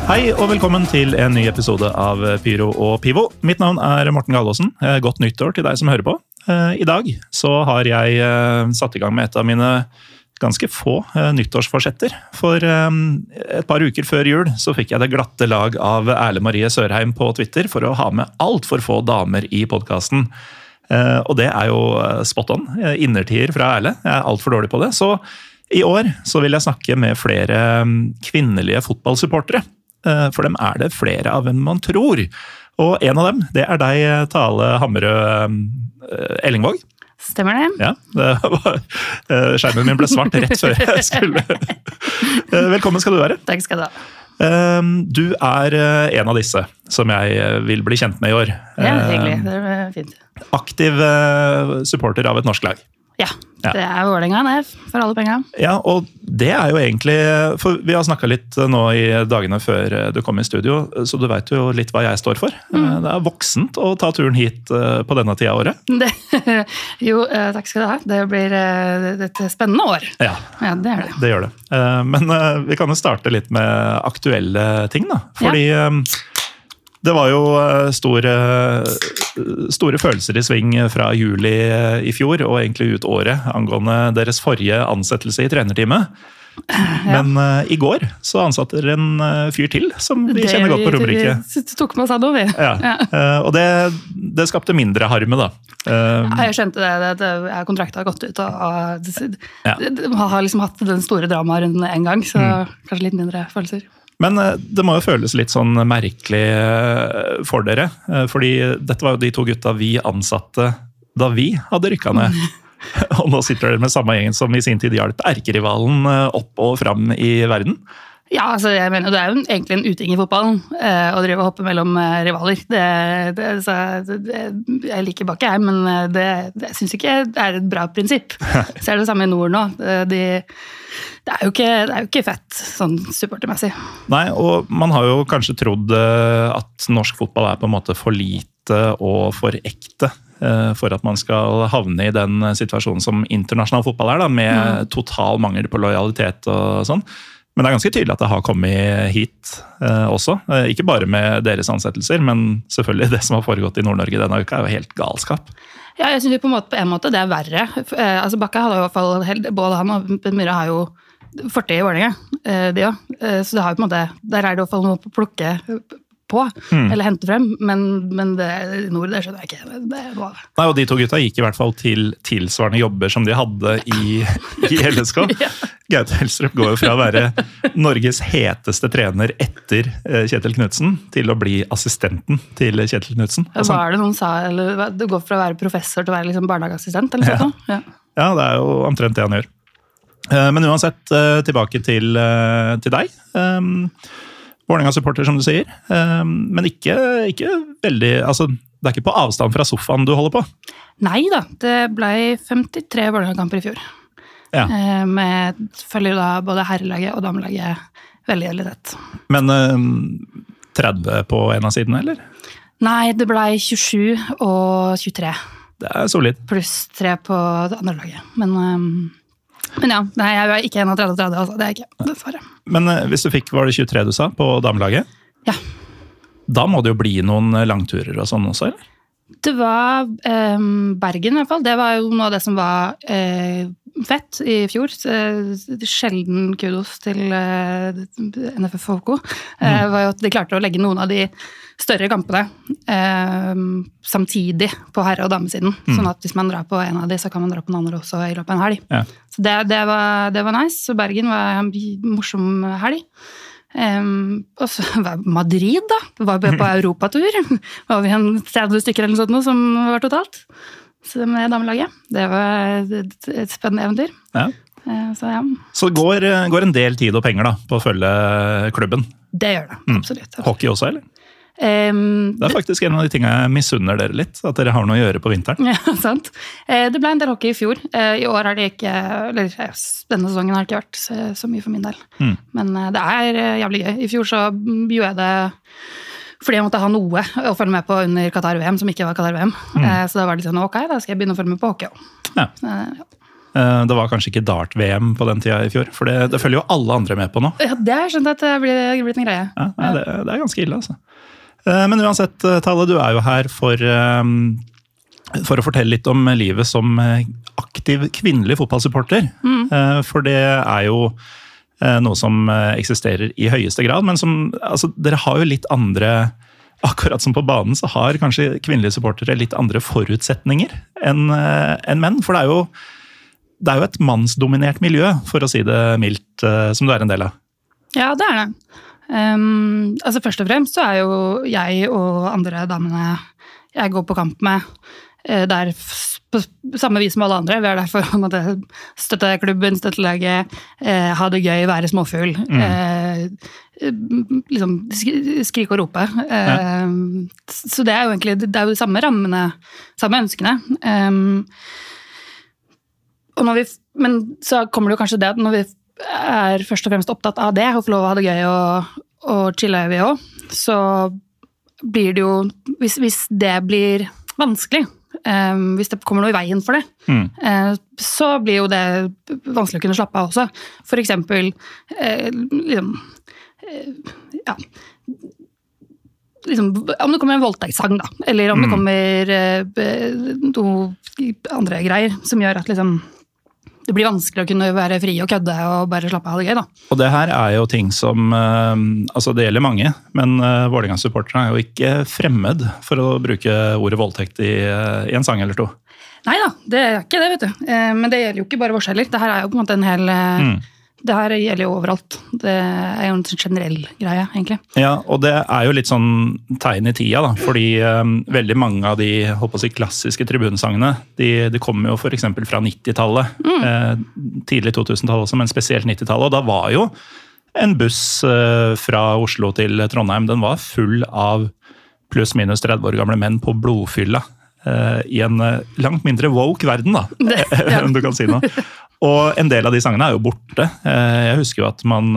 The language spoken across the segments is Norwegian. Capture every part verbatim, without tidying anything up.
Hei og velkommen til en ny episode av Pyro og Pivo. Mitt navn er Morten Galaasen. Godt nyttår til deg som hører på. I dag så har jeg satt i gang med et av mine ganske få nyttårsforsetter. For et par uker før jul så fikk jeg det glatte lag av Erle Marie Sørheim på Twitter for å ha med alt for få damer i podcasten. Og det er jo spot on. Innertier fra Erle. Jeg er alt for dårlig på det. Så i år så vil jeg snakke med flere kvinnelige fotballsupportere. For dem er det flere av enn man tror. Og en av dem, det er deg, Tale Hammerød Ellingvåg. Stemmer det? Ja, det var, skjermen min ble svart rett før jeg skulle. Velkommen skal du være. Takk skal du ha. Du er en av disse som jeg vil bli kjent med i år. Ja, hyggelig. Det er fint. Aktiv supporter av et norsk lag. Ja, ja, det er Vålerenga, det, for alle penger. Ja, og det er jo egentlig, for vi har snakket litt nå i dagene før du kom i studio, så du vet jo litt hva jeg står for. Mm. Det er voksent å ta turen hit på denne tida av året. Det, jo, takk skal du ha. Det blir et spennende år. Ja, ja, det er det. Det gjør det. Men vi kan jo starte litt med aktuelle ting da, fordi... Ja. Det var jo store, store følelser i sving fra juli i fjor, og egentlig ut året, angående deres forrige ansettelse i trenerteamet. Men ja. uh, i går så ansatte dere en uh, fyr til, som vi det, kjenner godt på Romerike. Det tok med oss av noe, vi. Ja. Ja. Uh, og det, det skapte mindre harme, da. Uh, ja, jeg skjønte det, det, det kontrakten har gått ut, og, og det, ja. det, har liksom hatt den store dramarunden en gang, så mm. kanskje litt mindre følelser. Men det må jo føles litt sånn merkelig for dere, fordi dette var jo de to gutta vi ansatte da vi hadde rykket ned. Og nå sitter dere med samme gjengen som i sin tid hjalp erkerivalen opp og fram i verden. Ja, altså jeg mener, det er jo egentlig en uting i fotballen å drive og hoppe mellom rivaler. Det, det, så, det, jeg liker bakke jeg, men det, det synes ikke det er et bra prinsipp. Så er det samme i nord nå. De, det, er jo ikke, det er jo ikke fett, sånn supportermessig. Nei, og man har jo kanskje trodd at norsk fotball er på en måte for lite og for ekte for at man skal havne i den situasjonen som internasjonal fotball er, da, med mm. total mangel på lojalitet og sånn. Men det er ganske tydelig at det har kommet hit eh, også. Eh, ikke bare med deres ansettelser, men selvfølgelig det som har foregått i Nord-Norge denne uka er jo helt galskap. Ja, jeg synes jo på en måte, på en måte det er verre. Eh, altså Bakke hadde jo i hvert fall, både han og Myhre har jo fortid i Vålerenga, eh, de også. Eh, så det har jo på en måte, der er det i hvert fall noe å plukke på, mm. eller hente frem, men, men det nord, det skjønner jeg ikke. Det var... Nei, og de to gutta gikk i hvert fall til tilsvarende jobber som de hadde i, i L S K. Ja. Gaute Helstrup går jo fra å være Norges heteste trener etter Kjetil Knudsen til å bli assistenten til Kjetil Knudsen. Altså, hva er det noen sa? Eller, du går fra å være professor til å være liksom barnehageassistent, eller sånt? Ja. Ja. ja, det er jo omtrent det han gjør. Men uansett, tilbake til, til deg. Vålerenga-supporter, som du sier. Men ikke, ikke veldig... Altså, det er ikke på avstand fra sofaen du holder på? Nei da, det ble femtitre Vålerenga-kamper i fjor. Ja. Med følger da både herrelaget og damelaget veldig, veldig tett. Men tretti på en av sidene, eller? Nei, det ble tjuesju og tjuetre. Det er solid. Pluss tre på det andre laget. Men, men ja, nei, jeg er ikke en av tretti tretti, altså. Det er ikke, dessverre. Men hvis du fikk, var det tjuetre du sa, på damelaget? Ja. Da må det jo bli noen langturer og sånn også, eller? Det var eh, Bergen i hvert fall. Det var jo noe av det som var eh, fett i fjor. Sjelden kudos til eh, N F F H K. Eh, var jo at de klarte å legge noen av de større kampene eh, samtidig på herre- og damesiden. Mm. Sånn at hvis man drar på en av de, så kan man dra på den andre også i løpet av en helg. Ja. Så det, det, var, det var nice. Så Bergen var en morsom helg. Um, og så var Madrid da, var på Europatur, var vi en tretti stykker eller noe sånt som var totalt, så med damelaget, det var et, et spennende eventyr. Ja. Uh, så ja. Så går, går en del tid og penger da, på å følge klubben? Det gjør det, absolutt. Mm. Hockey også, eller? Um, det er faktisk en av de tingene jeg misunner dere litt, at dere har noe å gjøre på vinteren. Ja, sant. Det ble en del hockey i fjor. I år har det ikke, eller denne sesongen har det ikke vært så, så mye for min del. Mm. Men det er jævlig gøy. I fjor så gjorde jeg det fordi jeg måtte ha noe å følge med på under Qatar V M, som ikke var Qatar V M. Mm. Så da var det sånn, ok, da skal jeg begynne å følge med på hockey. Ja. Ja. Det var kanskje ikke dart-V M på den tida i fjor, for det, det følger jo alle andre med på nå. Ja, det har jeg skjønt at det blir blitt en greie. Ja, nei, det, det er ganske ille, altså. Men uansett, Tale, du er jo her for, for å fortelle litt om livet som aktiv kvinnelig fotballsupporter. Mm. For det er jo noe som eksisterer i høyeste grad, men som, altså, dere har jo litt andre... Akkurat som på banen så har kanskje kvinnelige supportere litt andre forutsetninger enn, enn menn, for det er, jo, det er jo et mannsdominert miljø, for å si det mildt, som du er en del av. Ja, det er det. Um, altså først og fremst så er jo jeg og andre damene jeg går på kamp med, der på samme vis som alle andre. Vi er der for å måtte støtte klubben, støtte laget, eh, ha det gøy, være småfugl. Mm. Eh, liksom skrike og rope. Eh, ja. Så det er jo egentlig det er jo de samme rammene, samme ønskene. Um, og når vi, men så kommer det jo kanskje det at når vi er først og fremst opptatt av det, og får lov å ha det gøy og, og chille vi også, så blir det jo, hvis, hvis det blir vanskelig, Um, hvis det kommer noe i veien for det, mm. uh, så blir jo det vanskelig å kunne slappe av også. For eksempel, uh, liksom, uh, ja, liksom, om det kommer en voldtektssang da, eller om mm. det kommer uh, noe andre greier som gjør at liksom, det blir vanskelig å kunne være fri og kødde og bare slappe av det gøy da. Og det her er jo ting som, altså det gjelder mange, men Vålerenga-supporterne er jo ikke fremmed for å bruke ordet voldtekt i, i en sang eller to. Neida, det er ikke det, vet du. Men det gjelder jo ikke bare vårs heller. Det her er jo på en måte en hel... Mm. Det her gjelder jo overalt. Det er jo en generell greie, egentlig. Ja, og det er jo litt sånn tegn i tida, da, fordi um, veldig mange av de, håper å si, klassiske tribunesangene, de, de kommer jo for eksempel fra nittitallet, mm. eh, tidlig to tusen-tallet også, men spesielt nittitallet, og da var jo en buss eh, fra Oslo til Trondheim, den var full av pluss minus tretti år gamle menn på blodfylla, eh, i en eh, langt mindre woke verden, da, det, ja. Om du kan si noe. Og en del av de sangene er jo borte. Jeg husker jo at man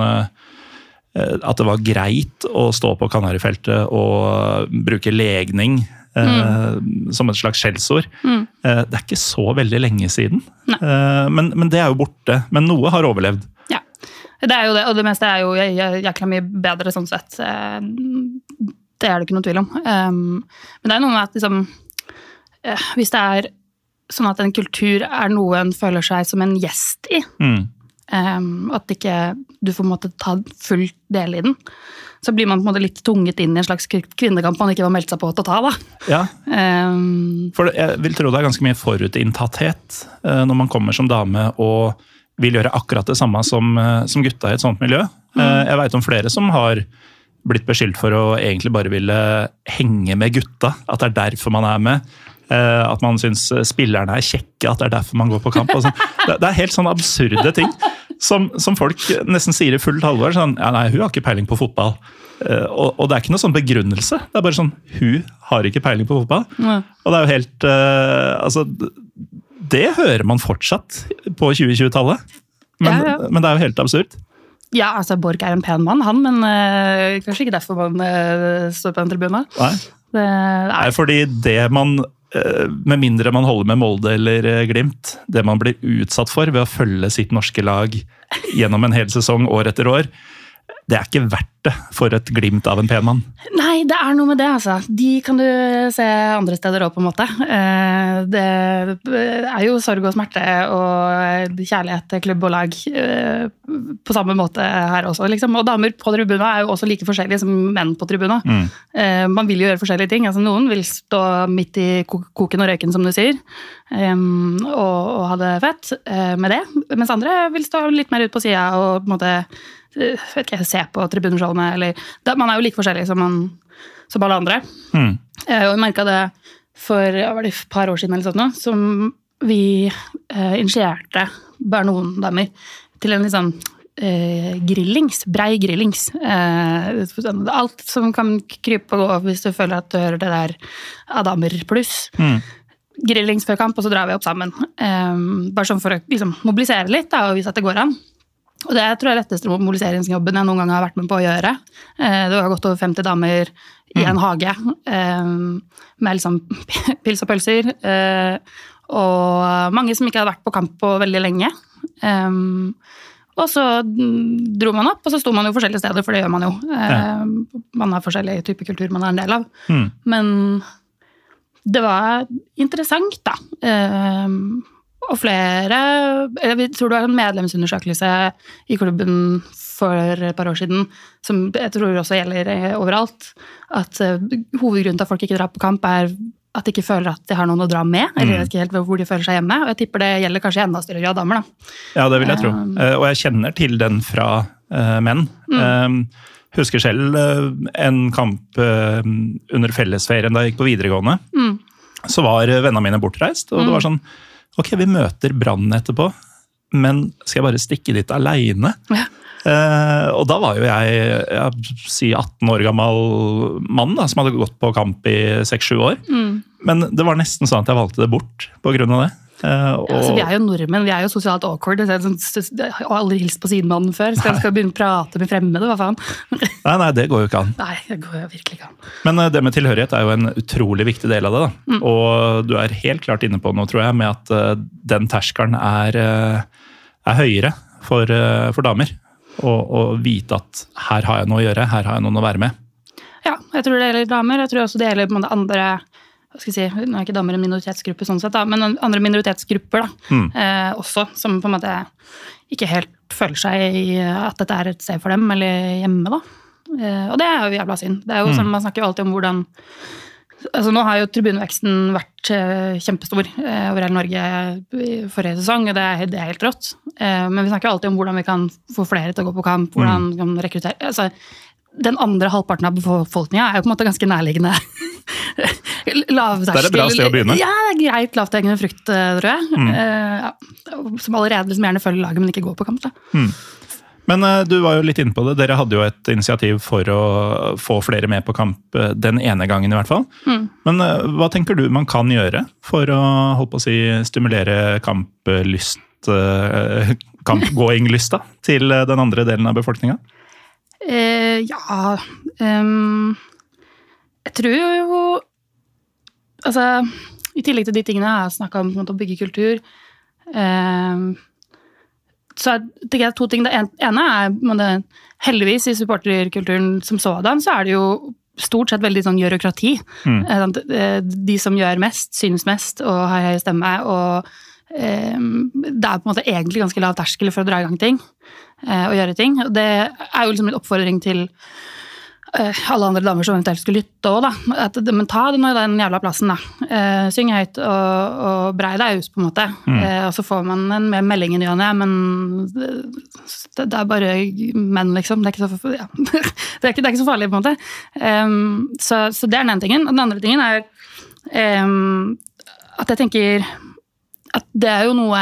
at det var greit å stå på Kanarifeltet og bruke legning mm. som et slags skjellsord. Mm. Det er ikke så veldig lenge siden. Men, men det er jo borte. Men noe har overlevd. Ja, det er jo det. Og det meste er jo jækla mye bedre sånn sett. Det er det ikke noe tvil om. Men det er noe med at liksom, hvis det er sånn at en kultur er noe en føler seg som en gjest i. Mm. Um, at ikke du får måtte ta full del i den. Så blir man på en måte litt tunget inn i en slags kvinnekamp man ikke var meldt seg på til å ta, da. Ja, um, for jeg vil tro det er ganske mye forutinntatthet uh, når man kommer som dame og vil gjøre akkurat det samme som, uh, som gutta i et sånt miljø. Mm. Uh, jeg vet om flere som har blitt beskyldt for å egentlig bare ville henge med gutta, at det er derfor man er med. At man synes spillerne er kjekke, at det er derfor man går på kamp. Og det er helt sånne absurde ting som, som folk nesten sier i fullt alvor. Sånn, ja, nei, hun har ikke peiling på fotball. Og, og det er ikke noe sånn begrunnelse. Det er bare sånn, hun har ikke peiling på fotball. Ja. Og det er jo helt, uh, altså, det hører man fortsatt på tjue tjue-tallet. Men, ja, ja. men det er jo helt absurd. Ja, altså Borch er en pen mann, han, men uh, kanskje ikke derfor man uh, står på en tribune. Nei. Det, nei, fordi det man... Med mindre man holder med Molde eller Glimt, det man blir utsatt for ved å følge sitt norske lag gjennom en hel sesong år etter år, det er ikke verdt det for et glimt av en pen mann. Nei, det er noe med det, altså. De kan du se andre steder også, på en måte. Det er jo sorg og smerte og kjærlighet til klubb og lag på samme måte her også, liksom. Og damer på tribuna er jo også like forskjellige som menn på tribuna. Mm. Man vil jo gjøre forskjellige ting. Altså, noen vil stå midt i koken og røyken, som du sier, og, og ha det fett med det, mens andre vil stå litt mer ut på siden og på en måte vet ikke, se på tribuneshowene, eller da, man er jo like forskjellig som, man, som alle andre. Mm. Og jeg merket det for var det et par år siden eller sånt nå, som vi eh, initierte bare noen damer til en liksom eh, grillings, brei grillings. Eh, alt som kan krype og gå hvis du føler at du hører det der av damer pluss. Mm. Grillings før kamp, og så drar vi opp sammen. Eh, bare sånn for å liksom, mobilisere litt da, og vise at det går an. Og det tror jeg er letteste mobiliseringsjobben jeg noen gang har vært med på å gjøre. Det har gått over femti damer i en hage med liksom pils og pølser. og mange som ikke hadde vært på kamp på veldig lenge. Um, og så dro man opp, og så sto man jo forskjellige steder, for det gjør man jo. Ja. Um, man har forskjellige typer kultur man er en del av. Mm. Men det var interessant, da. Um, og flere, jeg tror det var en medlemsundersøkelse i klubben for et par år siden, som jeg tror også gjelder overalt, at uh, hovedgrunnen til at folk ikke drar på kamp er at de ikke føler at de har noen å dra med, eller mm. ikke helt hvor de føler seg hjemme, og jeg tipper det gjelder kanskje enda større grad damer, da. Ja, det vil jeg tro. Um, og jeg kjenner til den fra uh, menn. Mm. Um, husker selv uh, en kamp uh, under fellesferien da jeg gikk på videregående, mm. så var vennene mine bortreist, og mm. det var sånn, ok, vi møter Brann etterpå, men skal jeg bare stikke dit alene? Ja. Uh, og da var jo jeg, jeg si atten år gammel mann da, som hadde gått på kamp i seks sju år. Mm. Men det var nesten sånn at jeg valgte det bort på grunn av det. Uh, og... ja, altså, vi er jo nordmenn, vi er jo sosialt awkward. Jeg har aldri hilst på sidemannen før. Skal jeg skal begynne å prate med fremmede, hva faen? nei, nei, det går jo ikke an. Nei, det går jo virkelig ikke an. Men uh, det med tilhørighet er jo en utrolig viktig del av det. Da. Mm. Og du er helt klart inne på noe, tror jeg, med at uh, den terskelen er, uh, er høyere for, uh, for damer. Og, og vite at her har jeg noe å gjøre, her har jeg noen å være med. Ja, jeg tror det gjelder damer, jeg tror også det gjelder på en måte andre, hva skal jeg si, nå er ikke damer en minoritetsgruppe sånn sett da, men andre minoritetsgrupper da, mm. eh, også, som på en måte ikke helt føler seg i at dette er et sted for dem, eller hjemme da. Eh, og det er jo jævla synd. Det er jo mm. sånn, man snakker jo alltid om hvordan, altså nå har jo tribuneveksten vært uh, kjempestor uh, over hele Norge i forrige sesong, og det er, det er helt rått. Uh, men vi snakker jo alltid om hvordan vi kan få flere til å gå på kamp, hvordan vi kan rekruttere. Altså, den andre halvparten av befolkningen er jo på en måte ganske nærliggende. Lavterskel. Det er et bra sted å begynne. Ja, det er greit lavthengende frukt, tror jeg. Mm. Uh, ja. Som allerede liksom gjerne følger laget, men ikke går på kamp. Da. Mm. Men du var jo litt inne på det. Dere hadde jo et initiativ for å få flere med på kamp den ene gangen i hvert fall. Mm. Men hva tenker du man kan gjøre for å, holdt på å si, stimulere kamplyst, kampgåinglysta til den andre delen av befolkningen? Eh, ja, um, jeg tror jo, altså, i tillegg til de tingene jeg har snakket om, å bygge kultur, um, så det er to ting. Det ene er, det, heldigvis i supporterkulturen som sådan, så er det jo stort sett veldig sånn gjørokrati. Mm. De som gjør mest, synes mest og har høy stemme, og eh, det er på en måte egentlig ganske lav terskel for å dra i gang ting, eh, og gjøre ting. Og det er jo liksom en oppfordring til alle andre damer som eventuelt skulle lytte også, da. At, men ta det nå i den jævla plassen, da. Eh, syng høyt og, og brei deg ut, på en måte. Mm. Eh, og så får man en mer melding i nyene, men det, det er bare menn, liksom. Det er ikke så, ja. det, er ikke, det er ikke så farlig, på en måte. Um, så, så det er den ene tingen. Og den andre tingen er um, at jeg tenker at det er jo noe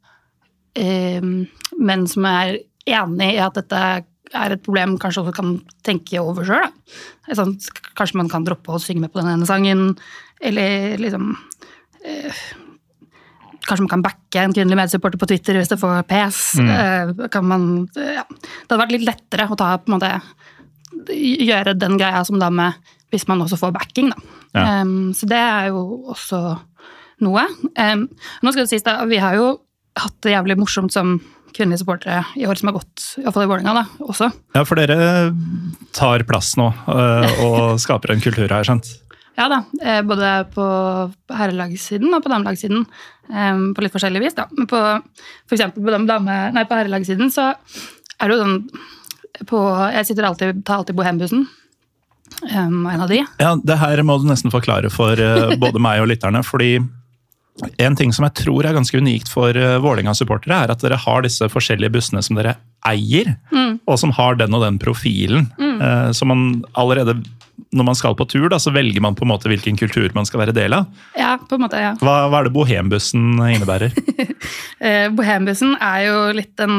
um, menn som er enig i at dette er et problem kanskje også kan tenke over selv. Da. Sånn, kanskje man kan droppe å synge med på den ene sangen, eller liksom eh, kanskje man kan backe en kvinnelig medsupporter på Twitter hvis det får pes. Mm. Eh, kan man, ja. Det hadde vært litt lettere å ta, på en måte, gjøre den greia som dame hvis man også får backing. Da. Ja. Um, så det er jo også noe. Um, nå skal det sies da, vi har jo hatt det jævlig morsomt som kvinnelige supportere i år som har gått, i hvert fall i Vålerenga da, også. Ja, for dere tar plass nå og skaper en kultur her, skjønt? Ja da, både på herrelagssiden og på damelagssiden, på litt forskjellig vis da. Men på, for eksempel på, dame, nei, på herrelagssiden så er det jo sånn, på, jeg sitter alltid, tar alltid Bohembussen, um, en av de. Ja, det her må du nesten forklare for både meg og lytterne, fordi en ting som jeg tror er ganske unikt for Vålerenga-supportere er at dere har disse forskjellige bussene som dere eier, mm. og som har den og den profilen. Mm. Så man allerede, når man skal på tur, da, så velger man på en måte hvilken kultur man skal være del av. Ja, på en måte, ja. Hva, hva er det Bohembussen innebærer? Bohembussen er jo litt den,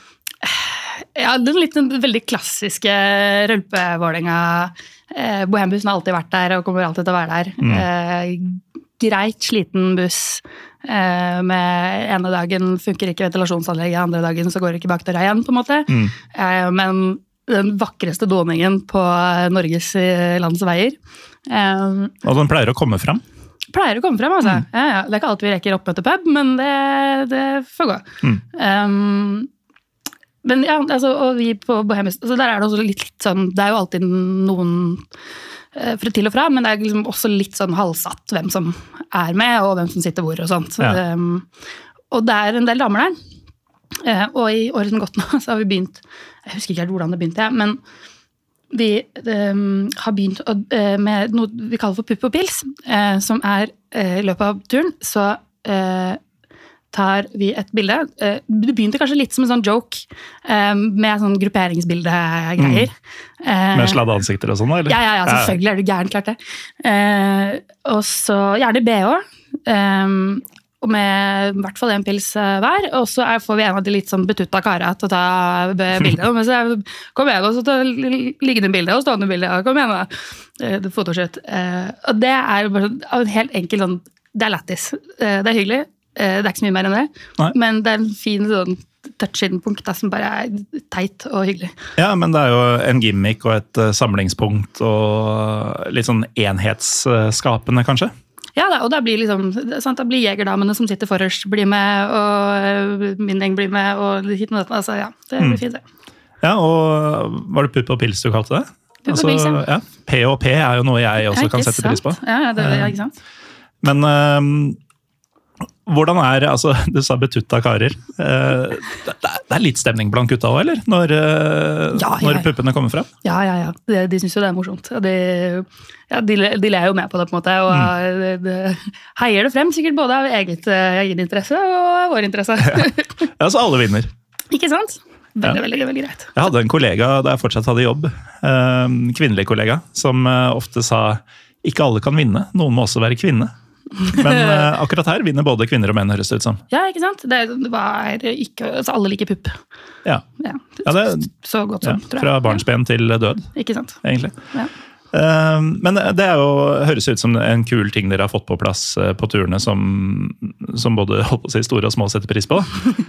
ja, den litt den veldig klassiske rølpe-Vålerenga. Bohembussen har alltid vært der og kommer alltid til å være der. Mm. Greit sliten buss, eh, med ene dagen funker ikke ventilasjonsanlegget, andre dagen så går det ikke bak døra igjen, på en måte. Mm. Eh, men den vakreste doningen på Norges lands veier. Eh, og den pleier å komme frem? pleier å komme frem, altså. Mm. Ja, ja. Det er ikke alltid vi rekker oppmøte pub, men det, det får gå. Mm. Um, men ja, altså, og vi på Bohemian, altså der er det også litt, litt sånn, det er jo alltid noen fra til og fra, men det er liksom også litt sånn halvsatt hvem som er med, og hvem som sitter hvor og sånt. Ja. Um, og det er en del damer der. Uh, og i året som gått nå, så har vi begynt, jeg husker ikke helt hvordan det begynte, men vi um, har begynt uh, med noe vi kaller for pupp og pils, uh, som er uh, i løpet av turen, så uh, tar vi et bilde. Uh, det begynte kanskje litt som en sånn joke, uh, med sånn grupperingsbilde-greier. Mm. Med sladde ansikter og sånn, eller? Ja, ja, ja, selvfølgelig er det gærent, klart det. Uh, og så gjerne B også, um, og med i hvert fall en pils uh, hver, og så er, får vi en av de litt sånn betutta karer til å ta bildet. Men så er, kom igjen, og så ta liggende bilde og stående bilde, kom igjen da, uh, fotoshoot. Uh, og det er bare en helt enkel sånn, det er lættis, uh, det er hyggelig, det er ikke så mye mer enn det, Nei. Men det er en fin sånn touch-in-punkt som bare er teit og hyggelig. Ja, men det er jo en gimmick og et uh, samlingspunkt og litt sånn enhetsskapende, kanskje? Ja, da, og da blir liksom, sant, da blir jegerdamene som sitter forrest blir med, og min gjeng blir med, og hit og dette, altså ja, det blir mm. fint det. Ja, og var det pupp og pils du kalte det? Pupp og pils, ja. ja. P og P er jo noe jeg også ja, kan sette sant. Pris på. Ja, det er ikke sant. Men uh, hvordan er, altså, du sa betutta karer, uh, det er litt stemning blant gutta også, eller? Når, uh, ja, når ja, ja. Puppene kommer frem? Ja, ja, ja. De, de synes jo det er morsomt. De, ja, de, de ler jo med på det på en måte, og mm. de, de heier det frem, sikkert både av eget, egen interesse og vår interesse. ja. ja, så alle vinner. Ikke sant? Veldig, ja. veldig, veldig greit. Jeg hadde en kollega da jeg fortsatt hadde jobb, uh, kvinnelig kollega, som uh, ofte sa, ikke alle kan vinne, noen må også være kvinne. Men uh, akkurat her vinner både kvinner og menn, høres det ut som. Ja, ikke sant? Det var ikke, altså alle liker pupp. Ja. ja. ja det, så godt som, ja, tror jeg. Fra barnsben til død. Ikke sant? Egentlig. Ja. Uh, men det er jo, høres ut som en kul ting dere har fått på plass uh, på turene, som, som både holdt på å si store og små setter pris på.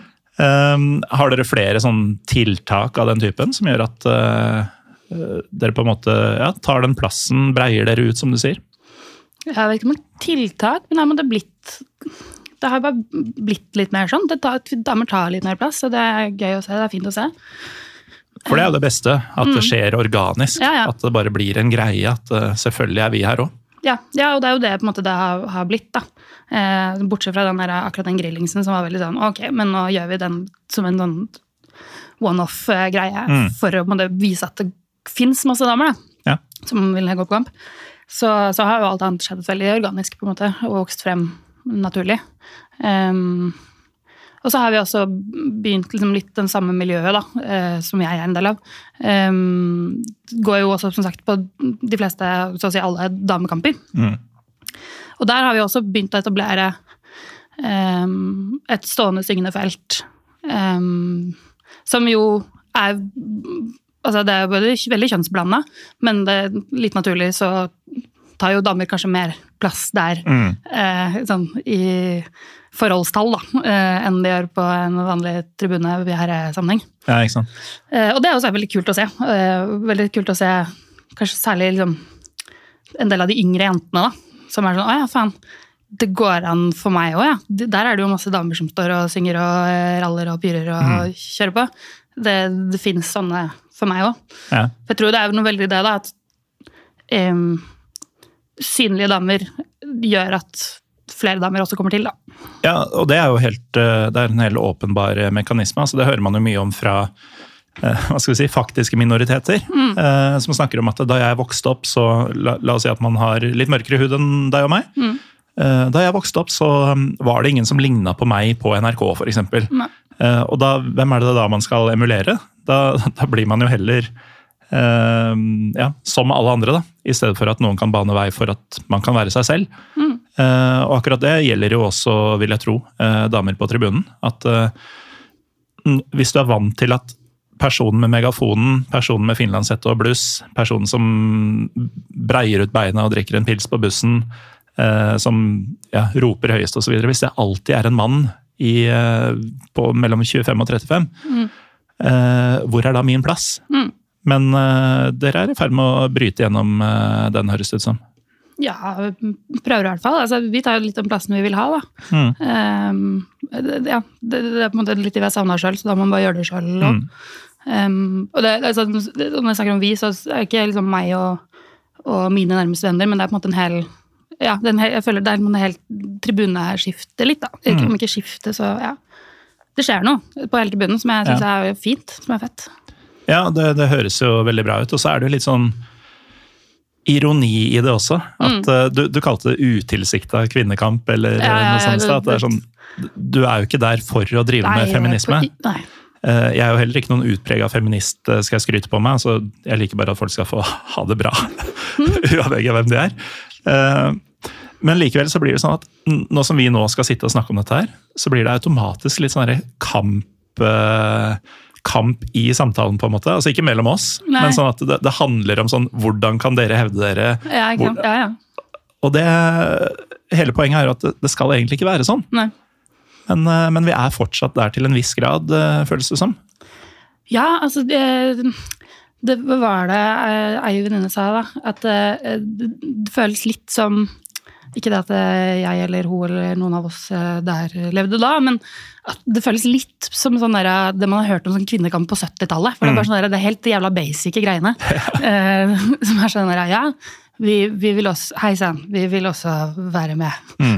uh, har dere flere sånn tiltak av den typen, som gjør at uh, dere på en måte ja, tar den plassen, breier dere ut, som du sier? Jeg vet ikke om det tiltak, men det har blitt, det har bare blitt litt mer sånn. Det tar, damer tar litt mer plass, og det er gøy å se, det er fint å se. For det er jo det beste, at det skjer organisk, ja, ja. At det bare blir en greie, at selvfølgelig er vi her også. Ja, ja, og det er jo det på en måte det har, har blitt da. Eh, bortsett fra den der, akkurat den grillingsen som var veldig sånn, ok, men nå gjør vi den som en sånn one-off-greie mm. for å måtte vise at det finnes masse damer da, ja. Som vil gå på kamp. Så, så har jo alt annet skjedd veldig organisk på en måte, og vokst frem naturlig. Um, og så har vi også begynt liksom litt den samme miljøet da, uh, som jeg er en del av. Um, går jo også som sagt på de fleste, så å si alle damekamper. Mm. Og der har vi også begynt å etablere um, et stående syngende felt, um, som jo er... Altså det er veldig kjønnsblandet, men det er litt naturlig, så tar jo damer kanskje mer plass der, mm. eh, sånn, i forholdstall da, eh, enn de gjør på en vanlig tribune i her sammenheng. Ja, ikke sant. Eh, og det er også veldig kult å se. Eh, veldig kult å se, kanskje særlig liksom, en del av de yngre jentene da, som er sånn, å ja, faen, det går an for meg også, ja. Der er det jo masse damer som står og synger og raller og pyrer og mm. kjører på. Det, det finnes sånne for meg også. Ja. For jeg tror det er noe veldig det da, at um, synlige damer gjør at flere damer også kommer til da. Ja, og det er jo helt, det er en helt åpenbar mekanisme, altså det hører man jo mye om fra hva skal vi si, faktiske minoriteter, mm. eh, som snakker om at da jeg vokste opp, så la, la oss si at man har litt mørkere hud enn deg og meg. Mm. Eh, da jeg vokste opp, så var det ingen som lignet på meg på N R K, for eksempel. Mm. Eh, og da, hvem er det da man skal emulere? Da, da blir man jo heller eh, ja, som alle andre, da, i stedet for at noen kan bane vei for at man kan være seg selv. Mm. Eh, og akkurat det gjelder jo også, vil jeg tro, eh, damer på tribunen. At eh, hvis du er vant til at personen med megafonen, personen med finlandshette og bluss, personen som breier ut beina og drikker en pils på bussen, eh, som ja, roper høyest og så videre, hvis det alltid er en mann i, eh, på mellom tjuefem og trettifem, mm. Uh, hvor er da min plass? Mm. Men uh, dere er i ferd med å bryte gjennom uh, den, høres det ut som. Ja, prøver i hvert fall. Altså, vi tar jo litt om plassen vi vil ha, da. Mm. Um, det, ja, det, det er på en måte litt det vi har savnet selv, så da må man bare gjøre det selv. Mm. Um, og det, altså, når jeg snakker om vi, så er det ikke liksom meg og, og mine nærmeste venner, men det er på en måte en hel, ja, den hel, jeg føler det er en hel tribuneskifte litt, da. Mm. Om ikke skifte, så ja. Det skjer noe på hele tribunen som jeg synes ja. er fint, som er fett. Ja, det, det høres jo veldig bra ut, og så er det jo litt sånn ironi i det også, at mm. uh, du, du kalte det utilsiktet kvinnekamp, eller ja, ja, noe sånt, ja, det, at det er sånn, du er jo ikke der for å drive nei, med feminisme. Nei. Uh, jeg er jo heller ikke noen utpreget feminist, skal jeg skryte på meg, altså jeg liker bare at folk skal få ha det bra, mm. uavhengig av hvem de er. Uh, men likevel så blir det sånn at nå som vi nå skal sitte og snakke om dette her, så blir det automatisk litt sånn kamp, uh, kamp i samtalen på en måte, altså ikke mellom oss, Nei. men sånn at det, det handler om sånn, hvordan kan dere hevde dere? Ja, ikke sant. Ja, ja. Og det, hele poenget er jo at det, det skal egentlig ikke være sånn. Nei. Men, men vi er fortsatt der til en viss grad, føles det som. Ja, altså det, det var det ei venninne sa da, at det, det føles litt som ikke det at jeg eller hun eller noen av oss der levde da, men at det føles litt som sånn der, det man har hørt om sånn kvinnekamp på syttitallet, for det er bare sånn der, det er helt jævla basic greiene, uh, som er sånn der, ja, vi, vi vil også, hei sann, vi vil også være med. Mm.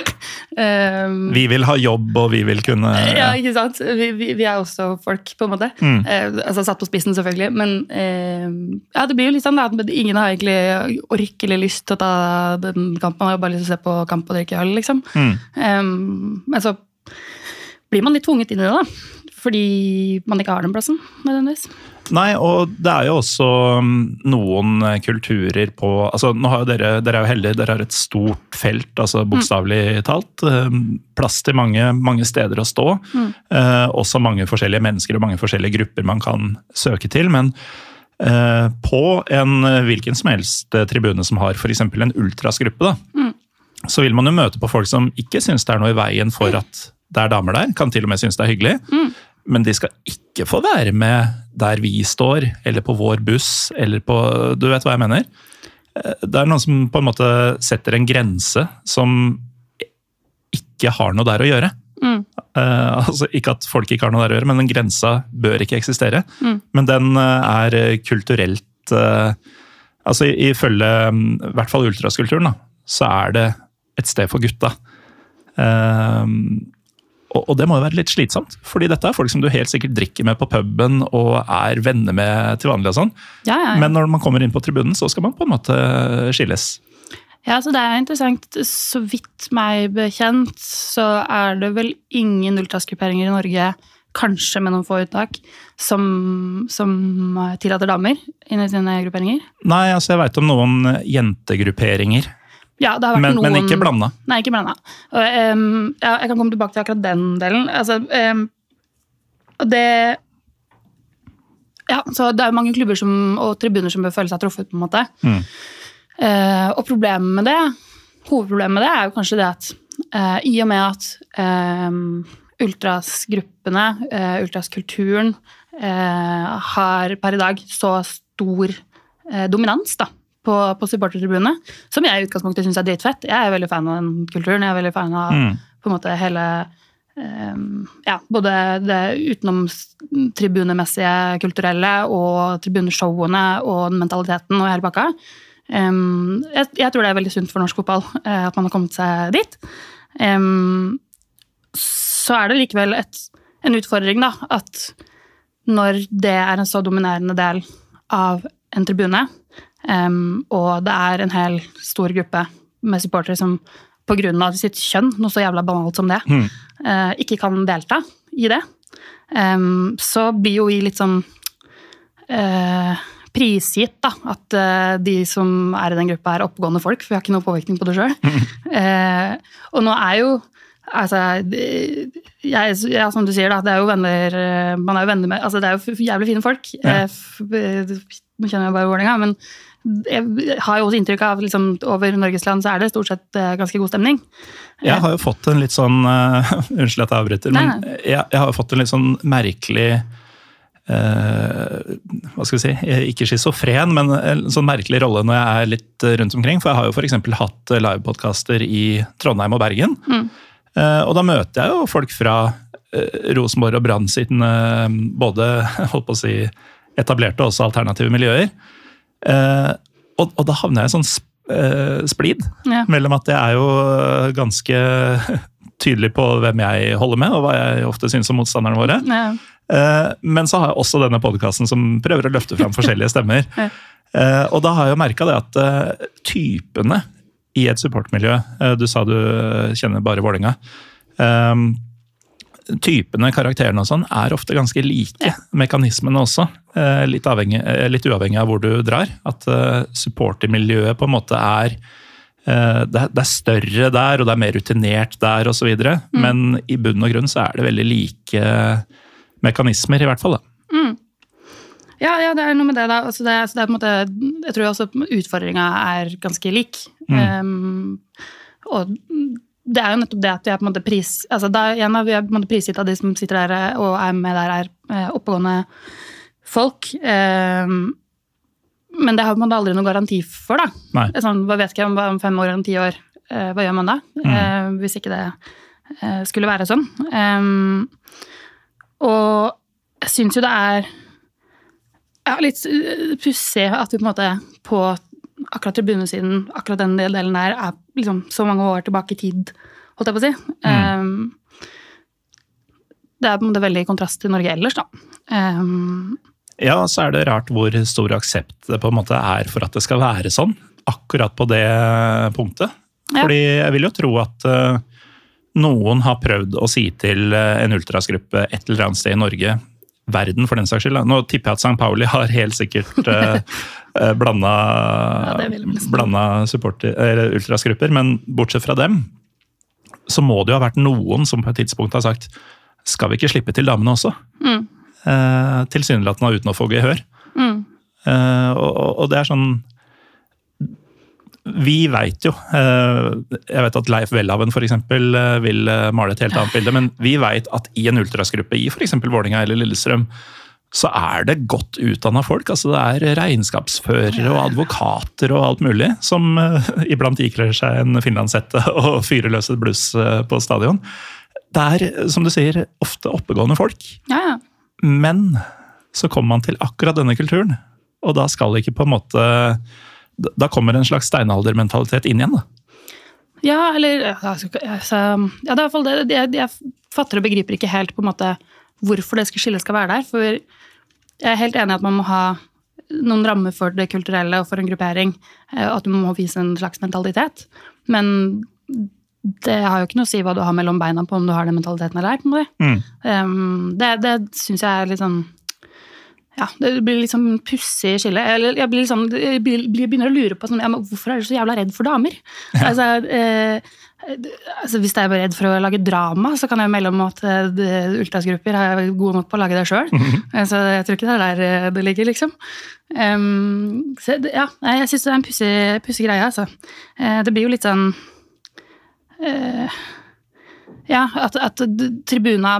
um, vi vil ha jobb, og vi vil kunne... Ja, ikke sant? Vi, vi, vi er også folk, på en måte. Mm. Uh, altså satt på spissen selvfølgelig, men uh, ja, det blir jo litt sånn at ingen har egentlig ork eller lyst til å ta den kampen, man har bare lyst til å se på kamp og drikke øl, liksom. Mm. Um, men så blir man litt tvunget inn i det da, fordi man ikke har den plassen, nødvendigvis. Nei, og det er jo også noen kulturer på, altså nå har jo dere, dere er jo heldige, dere har et stort felt, altså bokstavelig talt, plass til mange, mange steder å stå, mm. eh, også mange forskjellige mennesker og mange forskjellige grupper man kan søke til, men eh, på en hvilken som helst tribune som har for eksempel en ultrasgruppe da, mm. så vil man jo møte på folk som ikke synes det er noe i veien for at det er damer der, kan til og med synes det er hyggelig, mm. men de skal ikke få være med der vi står, eller på vår buss, eller på, du vet hva jeg mener? Det er noen som på en måte setter en grense som ikke har noe der å gjøre. Mm. Uh, altså ikke at folk ikke har noe der å gjøre, men den grensa bør ikke eksistere. Mm. Men den er kulturelt, uh, altså ifølge i hvert fall ultraskulturen, da, så er det et sted for gutta. Uh, Og det må jo være litt slitsomt, fordi dette er folk som du helt sikkert drikker med på puben og er venner med til vanlig og sånn. Ja, ja, ja. Men når man kommer inn på tribunen, så skal man på en måte skilles. Ja, så det er interessant. Så vidt meg bekjent, så er det vel ingen ultrasgrupperinger i Norge, kanskje med noen få uttak, som, som tillater damer inn i sine grupperinger. Nei, altså jeg vet om noen jentegrupperinger. Ja, det har vært men, noen... men ikke blanda. Nei, ikke blanda. Og, um, ja, jeg kan komme tilbake til akkurat den delen. Altså, um, og det... Ja, så det er jo mange klubber som, og tribuner som bør føle seg truffet, på en måte. Mm. Uh, og problemet med det, hovedproblemet med det er jo kanskje det at uh, i og med at um, ultrasgruppene, uh, ultraskulturen, uh, har per i dag så stor uh, dominans, da, på, på supportertribunene, som jeg i utgangspunktet synes er dritfett. Jeg er veldig fan av den kulturen, jeg er veldig fan av mm. på en måte hele, um, ja, både det utenom tribunemessige kulturelle og tribuneshowene og den mentaliteten og hele pakka. Um, jeg, jeg tror det er veldig sunt for norsk fotball uh, at man har kommet seg dit. Um, så er det likevel et, en utfordring da, at når det er en så dominerende del av en tribune, Um, og det er en hel stor gruppe med supportere som på grunn av sitt kjønn, noe så jævla banalt som det, mm. uh, ikke kan delta i det. Um, så blir jo vi litt sånn uh, prisgitt da, at uh, de som er i den gruppa er oppegående folk, for vi har ikke noe påvirkning på det selv. Mm. Uh, og nå er jo altså, jeg, ja, som du sier da, det er jo venner, man er jo venner med, altså det er jo jævlig fine folk, ja. Nå kjenner jeg bare Vålerenga, men jeg har jo også inntrykk av liksom, over Norges land så er det stort sett ganske god stemning. Jeg har jo fått en litt sånn, uh, unnskyld at jeg avbryter, nei, nei. men jeg, jeg har jo fått en litt sånn merkelig eh, hva skal vi si, ikke schizofren, men en sånn merkelig rolle når jeg er litt rundt omkring. For jeg har jo for eksempel hatt livepodcaster i Trondheim og Bergen. Mm. Eh, og da møter jeg jo folk fra eh, Rosenborg og Brann siden eh, både, holdt på å si, etablerte og også alternative miljøer. Eh, og, og da havner jeg i sånn sp- eh, splid, ja. Mellom at jeg er jo ganske tydelig på hvem jeg holder med, og hva jeg ofte synes om motstanderne våre. Ja. Eh, men så har jeg også denne podcasten som prøver å løfte frem forskjellige stemmer. Ja. Eh, og da har jeg jo merket det at eh, typene i et supportmiljø, eh, du sa du kjenner bare Vålerenga, eh, typene, karakterene og sånn, er ofte ganske like. Ja. Mekanismene også, eh, litt, avhengig, eh, litt uavhengig av hvor du drar. At eh, supportermiljøet på en måte er Det er, det er større der, og det er mer rutinert der, og så videre. Mm. Men i bunn og grunn så er det veldig like mekanismer, i hvert fall. Da. Mm. Ja, ja, det er noe med det, da. Altså det, altså det er på en måte, jeg tror også utfordringen er ganske lik. Mm. Um, og det er jo nettopp det at vi er på en måte pris... Altså da, igjen, vi er på en måte prisgitt av de som sitter der og er med der, er oppegående folk. Um, Men det har man aldri noen garanti for, da. Nei. Sånn, hva vet ikke om, om fem år eller om ti år, eh, hva gjør man da? Mm. Eh, hvis ikke det eh, skulle være sånn. Um, og jeg synes jo det er ja, litt pussig at vi på en måte på akkurat tribunesiden, akkurat den delen der, er liksom så mange år tilbake i tid, holdt jeg på å si. Mm. Um, det er på en måte veldig i kontrast til Norge ellers, da. Um, Ja, så er det rart hvor stor aksept det på en måte er for at det skal være sånn, akkurat på det punktet. Ja. Fordi jeg vil jo tro at uh, noen har prøvd å si til en ultrasgruppe et eller annet sted i Norge, verden for den saks skyld. Nå tipper jeg at Sankt Pauli har helt sikkert uh, blanda, ja, blanda supporter, eller ultrasgrupper, men bortsett fra dem, så må det jo ha vært noen som på et tidspunkt har sagt, skal vi ikke slippe til damene også? Mm. Uh, tilsynelatende uten å få gehør. Mm. Uh, og, og det er sånn vi vet jo uh, jeg vet at Leif Welhaven for eksempel uh, vil uh, male et helt annet bilde, men vi vet at i en ultrasgruppe i for eksempel Vålerenga eller Lillestrøm så er det godt utdannet folk, altså det er regnskapsførere og advokater og alt mulig som uh, iblant ikler seg en finlandshette og fyreløse bluss uh, på stadion. Det er, som du sier, ofte oppegående folk. Ja, ja. Men så kommer man til akkurat denne kulturen, og da skal ikke på en måte, da kommer en slags steinaldermentalitet inn igjen da. Ja, eller, altså, ja, det er i hvert fall det, jeg, jeg fatter og begriper ikke helt på en måte hvorfor det skillet skal være der, for jeg er helt enig i at man må ha noen rammer for det kulturelle og for en gruppering, at man må vise en slags mentalitet, men det har jo ikke noe å si hva du har mellom beina på om du har den mentaliteten eller ei, på en måte. Mm. Um, det, det synes jeg er litt sånn, ja, det blir litt sånn pussig skille. Eller jeg blir litt sånn, jeg begynner å lure på sånn, ja, men hvorfor er du så jævla redd for damer? Ja. Altså, eh, altså, hvis jeg er redd for å lage drama, så kan jeg melde om at uh, ultrasgrupper er gode nok på å lage det selv. Mm-hmm. Så jeg tror ikke det er der det ligger, liksom. Um, så, ja, jeg synes det er en pussig, pussig greie, altså. Uh, det blir jo litt sånn Uh, ja, at, at tribuna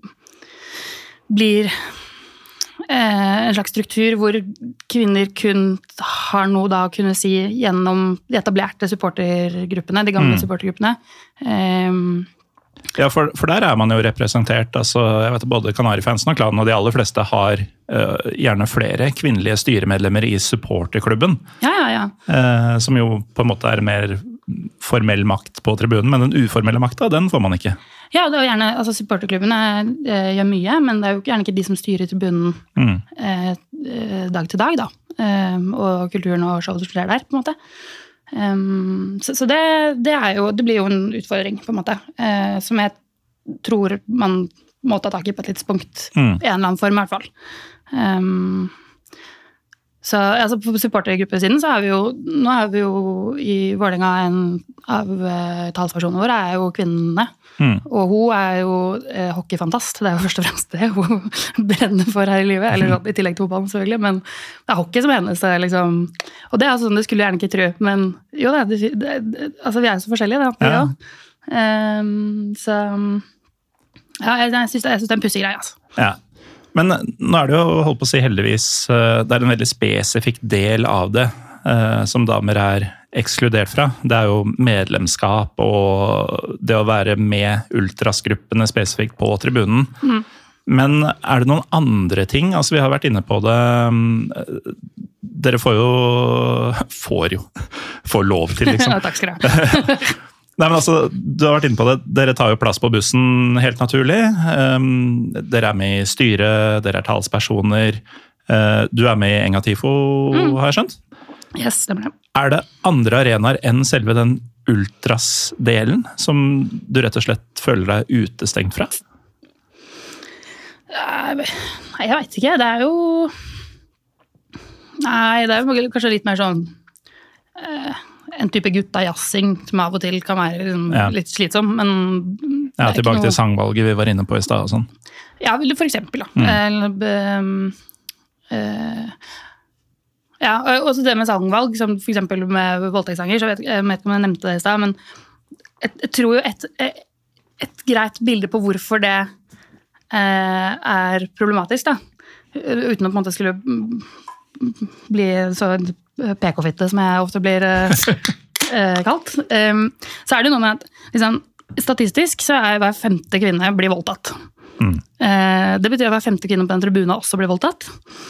blir uh, en slags struktur hvor kvinner kun har noe da å kunne si gjennom de etablerte supportergruppene, de gamle mm. supportergruppene. Um, ja, for, for der er man jo representert, altså, jeg vet både Kanarifansen og klanen, og de aller fleste har uh, gjerne flere kvinnelige styremedlemmer i supporterklubben. Ja, ja, ja. Uh, som jo på en måte er mer formell makt på tribunen, men den uformelle makta, den får man ikke. Ja, det er jo gjerne, altså supporterklubbene eh, gjør mye, men det er jo gjerne ikke de som styrer tribunen mm. eh, dag til dag, da. Eh, og kulturen og showet som skjer der, på en måte. Um, så så det, det er jo, det blir jo en utfordring, på en måte, eh, som jeg tror man må ta tak i på et tidspunkt, mm. i en eller annen form, i hvert fall. Um, Så altså, på supportergruppesiden så har vi jo, nå har vi jo i Vålerenga en av uh, talspersonene våre er jo kvinnene. Mm. Og hun er jo uh, hockeyfantast, det er jo først og fremst det hun brenner for her i livet, eller i tillegg til fotballen selvfølgelig, men det er hockey som hennes, liksom. Og det er sånn, det skulle jeg gjerne ikke tro, men jo det, det, det, det altså vi er jo så forskjellige, da. Ja. Um, så ja, jeg, jeg, synes det, jeg synes det er en pussig greie, altså. Ja. Men nå er det jo, holdt på å si heldigvis, det er en veldig spesifikk del av det som damer er ekskludert fra. Det er jo medlemskap og det å være med ultrasgruppene spesifikt på tribunen. Mm. Men er det noen andre ting? Altså vi har vært inne på det. Dere får jo, får jo, får lov til liksom. Ja, takk skal du ha. Nei, men altså, du har vært inne på det. Dere tar jo plass på bussen helt naturlig. Um, dere er med i styret, dere er talspersoner. Uh, du er med i Enga Tifo, mm. har jeg skjønt? Yes, det blir det. Er det andre arenaer enn selve den ultras-delen som du rett og slett føler deg utestengt fra? Nei, jeg vet ikke. Det er jo... Nei, det er jo kanskje litt mer sånn... Uh... en type gutta-jassing som av og til kan være liksom, ja. litt slitsom, men... Ja, tilbake noe... til sangvalget vi var inne på i sted og sånn. Ja, for eksempel da. Mm. Eller, um, uh, ja, og også det med sangvalg, som for eksempel med voldtektssanger, så vet jeg vet ikke om jeg nevnte det i sted, men jeg, jeg tror jo et, et greit bilde på hvorfor det uh, er problematisk, da. Uten å på en måte skulle bli så... P K-fitte, som jeg ofte blir uh, kalt. Um, så er det noe med at liksom, statistisk så er hver femte kvinne blir voldtatt. Mm. Uh, det betyr at hver femte kvinne på den tribunen også blir voldtatt.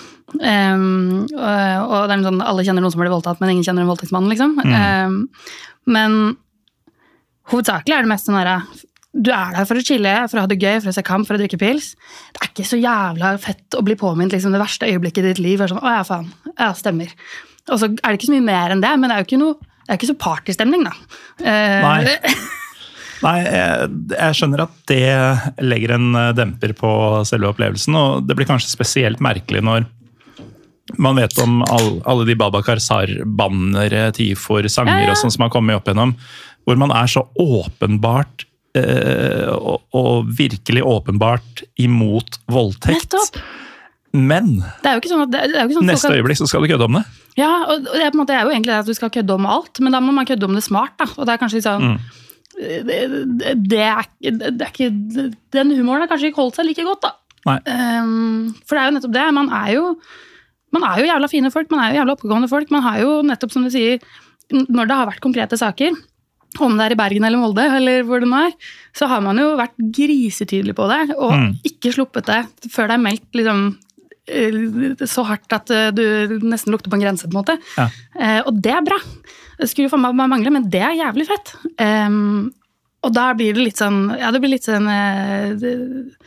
Um, og, og det er sånn, alle kjenner noen som blir voldtatt, men ingen kjenner en voldtektsmann, liksom. Mm. Um, men hovedsakelig er det mest sånn der, du er der for å chille, for å ha det gøy, for å se kamp, for å drikke pils. Det er ikke så jævla fett å bli påminnet liksom, det verste øyeblikket i ditt liv. Er sånn, å ja, faen, ja, stemmer. Og så er det ikke så mye mer enn det, men det er jo ikke, noe, det er ikke så partystemning, da. Uh, Nei, Nei jeg, jeg skjønner at det legger en demper på selve opplevelsen, og det blir kanskje spesielt merkelig når man vet om all, alle de Babakar Sar-bannere, tifor, sanger ja, ja. og sånn som har kommet opp gjennom, hvor man er så åpenbart Og, og virkelig åpenbart imot voldtekt. Nettopp. Men det er jo ikke sånn at, det er jo ikke sånn neste at, øyeblikk så skal du kødde om det. Ja, og det er, på en måte, det er jo egentlig det at du skal kødde om alt, men da må man kødde om det smart. Da. Og det er kanskje sånn mm. det, det, det, er, det er ikke den humoren har kanskje ikke holdt seg like godt, da. Nei. Um, for det er jo nettopp det. Man er jo, man er jo jævla fine folk, man er jo jævla oppegående folk. Man har jo nettopp, som du sier, når det har vært konkrete saker, om det er i Bergen eller Molde, eller hvor det nå er, så har man jo vært grisetydelig på det, og mm. ikke sluppet det før det er meldt liksom, så hardt at du nesten lukter på en grense, på en måte. Ja. Eh, og det er bra. Det skulle jo for meg mangle, men det er jævlig fett. Um, og da blir det litt sånn, ja, det blir litt sånn, uh, det,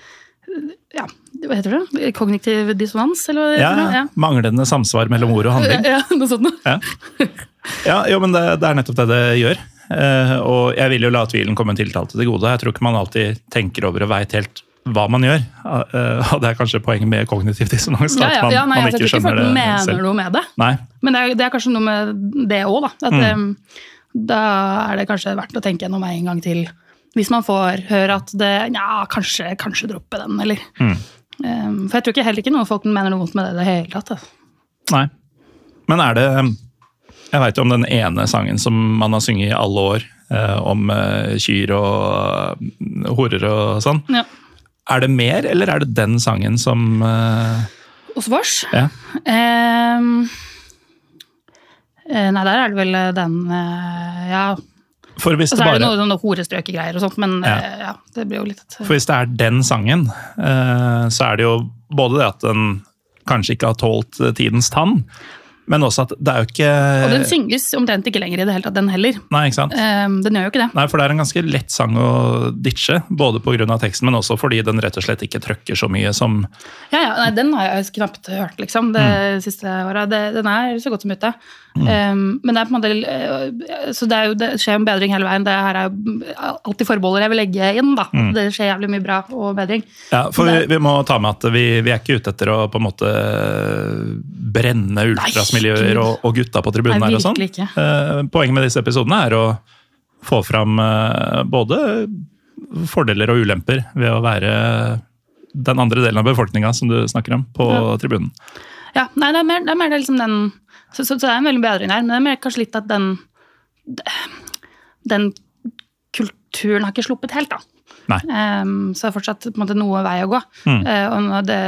ja, hva heter det? Kognitiv dissonans, eller hva? Ja, ja, manglende samsvar mellom ord og handling. Ja, noe sånt. Ja, ja jo, men det, det er nettopp det det gjør. Uh, og jeg vil jo la tvilen komme en tiltalte til gode. Jeg tror ikke man alltid tenker over og vet helt hva man gjør. Uh, og det er kanskje poenget med kognitiv dissonans. Ja, ja, man, ja, nei, man jeg ikke tror ikke folk mener selv. noe med det. Nei. Men det er, det er kanskje noe med det også, da. At, mm. um, da er det kanskje verdt å tenke gjennom en gang til. Hvis man får høre at det, ja, kanskje, kanskje droppe den, eller. Mm. Um, for jeg tror ikke heller ikke noen folk mener noe vondt med det det hele tatt. Altså. Nei. Men er det... Jeg vet jo om den ene sangen som man har synget i alle år, eh, om eh, kyr og uh, horer og sånn. Ja. Er det mer, eller er det den sangen som... Uh... Hos vårs? Ja. Um, nei, der er det vel den, uh, ja... For hvis og så det bare... er det noe, noe horestrøkegreier og sånt, men ja. Uh, ja, det blir jo litt... For hvis det er den sangen, uh, så er det jo både det at den kanskje ikke har tålt tidens tann, men også at det er jo ikke... Og den synges omtrent ikke lenger i det hele tatt, den heller. Nei, ikke sant? Um, den gjør jo ikke det. Nei, for det er en ganske lett sang å ditche, både på grunn av teksten, men også fordi den rett og slett ikke trøkker så mye som... Ja, ja, nei, den har jeg knapt hørt, liksom, det mm. siste året. Det, den er så godt som ute. Mm. Um, men det er på en måte... Så det, er jo, det skjer en bedring hele veien. Det her er jo alltid forbeholder jeg vil legge inn, da. Mm. Det skjer jævlig mye bra og bedring. Ja, for det, vi, vi må ta med at vi, vi er ikke ute etter å på en måte brenne ultrasmiljøer og, og gutta på tribunen her og sånn. Eh, poenget med disse episodene er å få fram eh, både fordeler og ulemper ved å være den andre delen av befolkningen som du snakker om på ja. tribunen. Ja, nei, det er mer det, er mer det liksom den, så, så, så det er en veldig bedring her, men det er mer kanskje litt at den den kulturen har ikke sluppet helt da, Nei. Um, så det er fortsatt på en måte noe vei å gå. Mm. Uh, og det,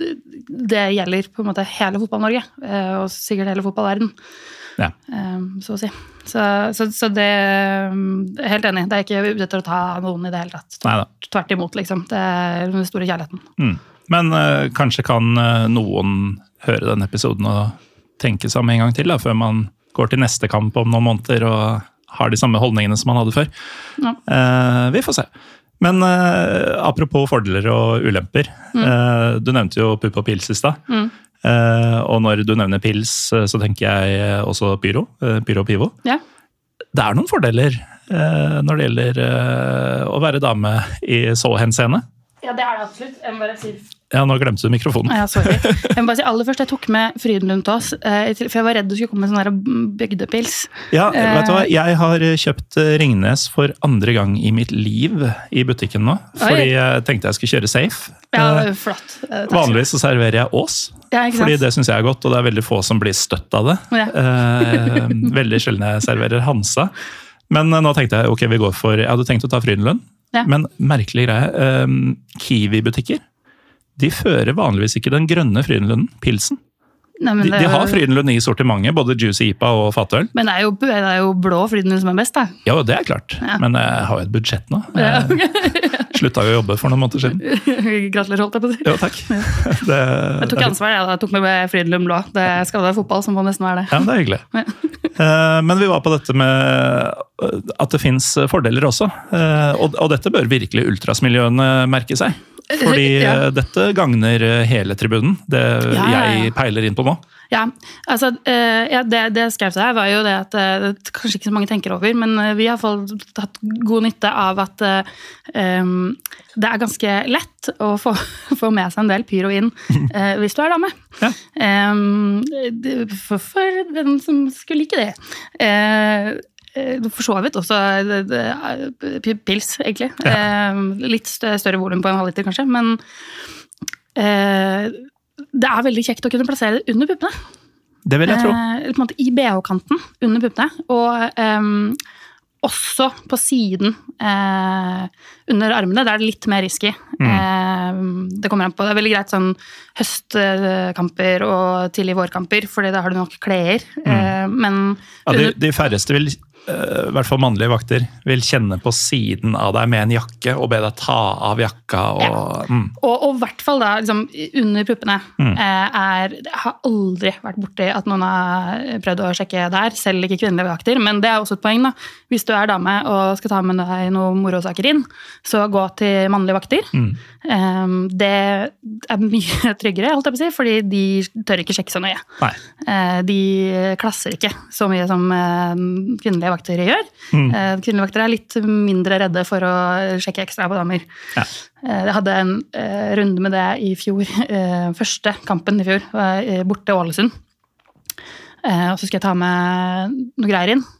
det gjelder på en måte hele fotball-Norge, uh, og sikkert hele fotballverden. Ja. Um, så å si. Så, så, så det um, helt enig. Det er ikke ute etter å ta noen i det hele tatt. Neida. Tvert imot, liksom. Det er den store kjærligheten. Mm. Men uh, kanskje kan uh, noen høre den episoden og tenke seg om en gang til, da, før man går til neste kamp om noen måneder og har de samme holdningene som man hadde før. Ja. Uh, vi får se. Men uh, apropos fordeler og ulemper. Mm. Uh, du nevnte jo pupp og pils i stad. Mm. Uh, og når du nevner pils, så tenker jeg også pyro. Uh, pyro og pivo. Ja. Det er noen fordeler uh, når det gjelder uh, å være dame i så henseende. Ja, det er det absolutt. Jeg må bare si... Ja, nå glemte du mikrofonen. Ja, sorry. Jeg må bare si aller først, jeg tok med Frydenlund til oss, for jeg var redd du skulle komme med sånn her bygdepils. Ja, vet du hva? Jeg har kjøpt Ringnes for andre gang i mitt liv i butikken nå, fordi Oi. jeg tenkte jeg skulle kjøre safe. Ja, flott. Takk. Vanligvis så serverer jeg Ås, ja, fordi det synes jeg er godt, og det er veldig få som blir støtt av det. Ja. Veldig sjelden jeg serverer Hansa. Men nå tenkte jeg, ok, vi går for, jeg hadde tenkt å ta Frydenlund. Ja. Men merkelig greie, um, Kiwi-butikker, de fører vanligvis ikke den grønne Frydenlunden, pilsen. Nei, de, de har Frydenlund i sortimentet, både Juicy I P A og fatøl. Men det er jo, det er jo blå Frydenlund som er best, da. Ja, det er klart. Ja. Men jeg har jo et budsjett nå. Ja, okay. Jeg sluttet jo å jobbe for noen måneder siden. Gratulerer, holdt jeg på å si. Jo, takk. Ja. Det, jeg tok ansvar, jeg, jeg tok med Frydenlund blå. Det skal være fotball som må nesten være det. Ja, det er hyggelig. Ja. Men vi var på dette med at det finnes fordeler også. Og, og dette bør virkelig ultrasmiljøene merke seg. Fordi ja. Dette gagner hele tribunen, det ja, ja, ja. jeg peiler inn på nå. Ja, altså ja, det, det jeg skrev til deg var jo det at det kanskje ikke så mange tenker over, men vi har fått hatt god nytte av at um, det er ganske lett å få, få med seg en del pyro inn uh, hvis du er dame. Ja. Um, for, for den som skulle like det. Uh, For så vidt også pils, egentlig. Ja. Litt større volum på en halv liter, kanskje. Men eh, det er veldig kjekt å kunne plassere det under puppene. Det vil jeg tro. Eh, på en måte I B H-kanten under puppene. Og eh, også på siden eh, under armene, der er det litt mer risky. Mm. Eh, det kommer an på. Det er veldig greit sånn høstkamper og tidlig vårkamper, fordi da har du nok klær. Mm. Eh, men ja, de, de færreste vil i hvert fall mannlige vakter, vil kjenne på siden av deg med en jakke og be deg ta av jakka. Og, ja. mm. og, og i hvert fall da, liksom, under puppene, mm. er, det har aldri vært borti at noen har prøvd å sjekke der, selv ikke kvinnelige vakter, men det er også et poeng da. Hvis du er dame og skal ta med deg noen morosaker inn, så gå til mannlige vakter. Mm. Um, det er mye tryggere, holdt jeg på å si, fordi de tør ikke sjekke så nøye. Nei. Uh, de klasser ikke så mye som uh, kvinnelige vakter gjør. Mm. Uh, kvinnelige vakter er litt mindre redde for å sjekke ekstra på damer. Ja. Uh, jeg hadde en uh, runde med det i fjor, uh, første kampen i fjor, uh, borte i Ålesund. Uh, og så skal jeg ta med noe greier inn.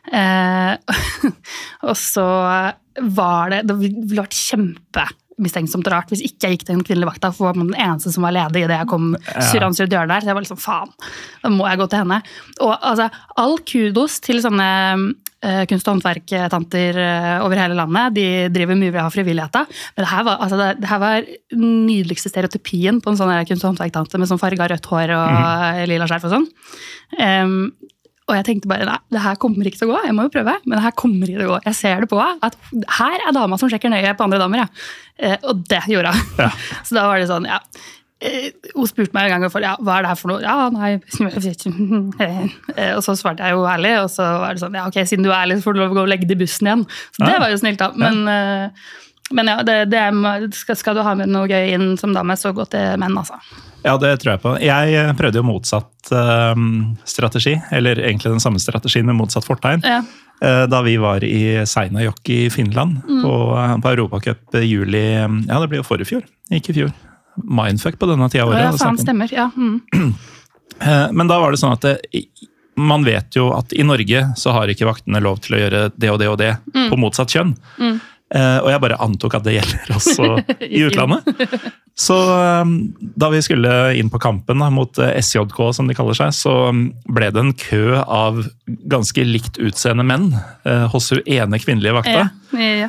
Uh, og så var det, det ville vært kjempe mistenksomt rart hvis ikke jeg gikk til en kvinnelig vakta, for jeg var den eneste som var ledig i det jeg kom surrans rundt hjørnet der. Så jeg var liksom, faen, da må jeg gå til henne. Og altså, all kudos til sånne uh, kunst- og håndverktanter uh, over hele landet. De driver mye av frivilligheten. Men det her var, altså, det, det her var nydeligste stereotypien på en sånn kunst- og håndverktante med sånn farga rødt hår og mm. lila skjerf og sånn. Um, Og jeg tenkte bare, nei, det her kommer ikke til å gå, jeg må jo prøve, men det her kommer ikke til å gå. Jeg ser det på at her er dama som sjekker nøye på andre damer, ja. Eh, og det gjorde hun. Ja. Så da var det sånn, ja. Eh, hun spurte meg en gang, for, ja, hva er det her for noe? Ja, nei, eh, og så svarte jeg jo ærlig, og så var det sånn, ja, ok, siden du er ærlig, så får du lov å gå og legge det i bussen igjen. Så det var jo snilt da, men... Eh, Men ja, det, det er, skal, skal du ha med noe gøy inn som dame, så gå til menn, altså. Ja, det tror jeg på. Jeg prøvde jo motsatt um, strategi, eller egentlig den samme strategien med motsatt fortegn, ja. uh, da vi var i Seinäjoki i Finland, mm. på, på Europacup juli, ja, det ble jo forrige fjor, ikke i fjor. Mindfuck på denne tida av året. Ja, faen, stemmer, ja. Mm. uh, men da var det sånn at det, man vet jo at i Norge så har ikke vaktene lov til å gjøre det og det og det mm. på motsatt kjønn. Mm. Uh, og jeg bare antok at det gjelder også i utlandet. Så um, da vi skulle inn på kampen da, mot uh, S J K, som de kaller seg, så um, ble det en kø av ganske likt utseende menn uh, hos hun ene kvinnelige vakta. Ja, ja, ja.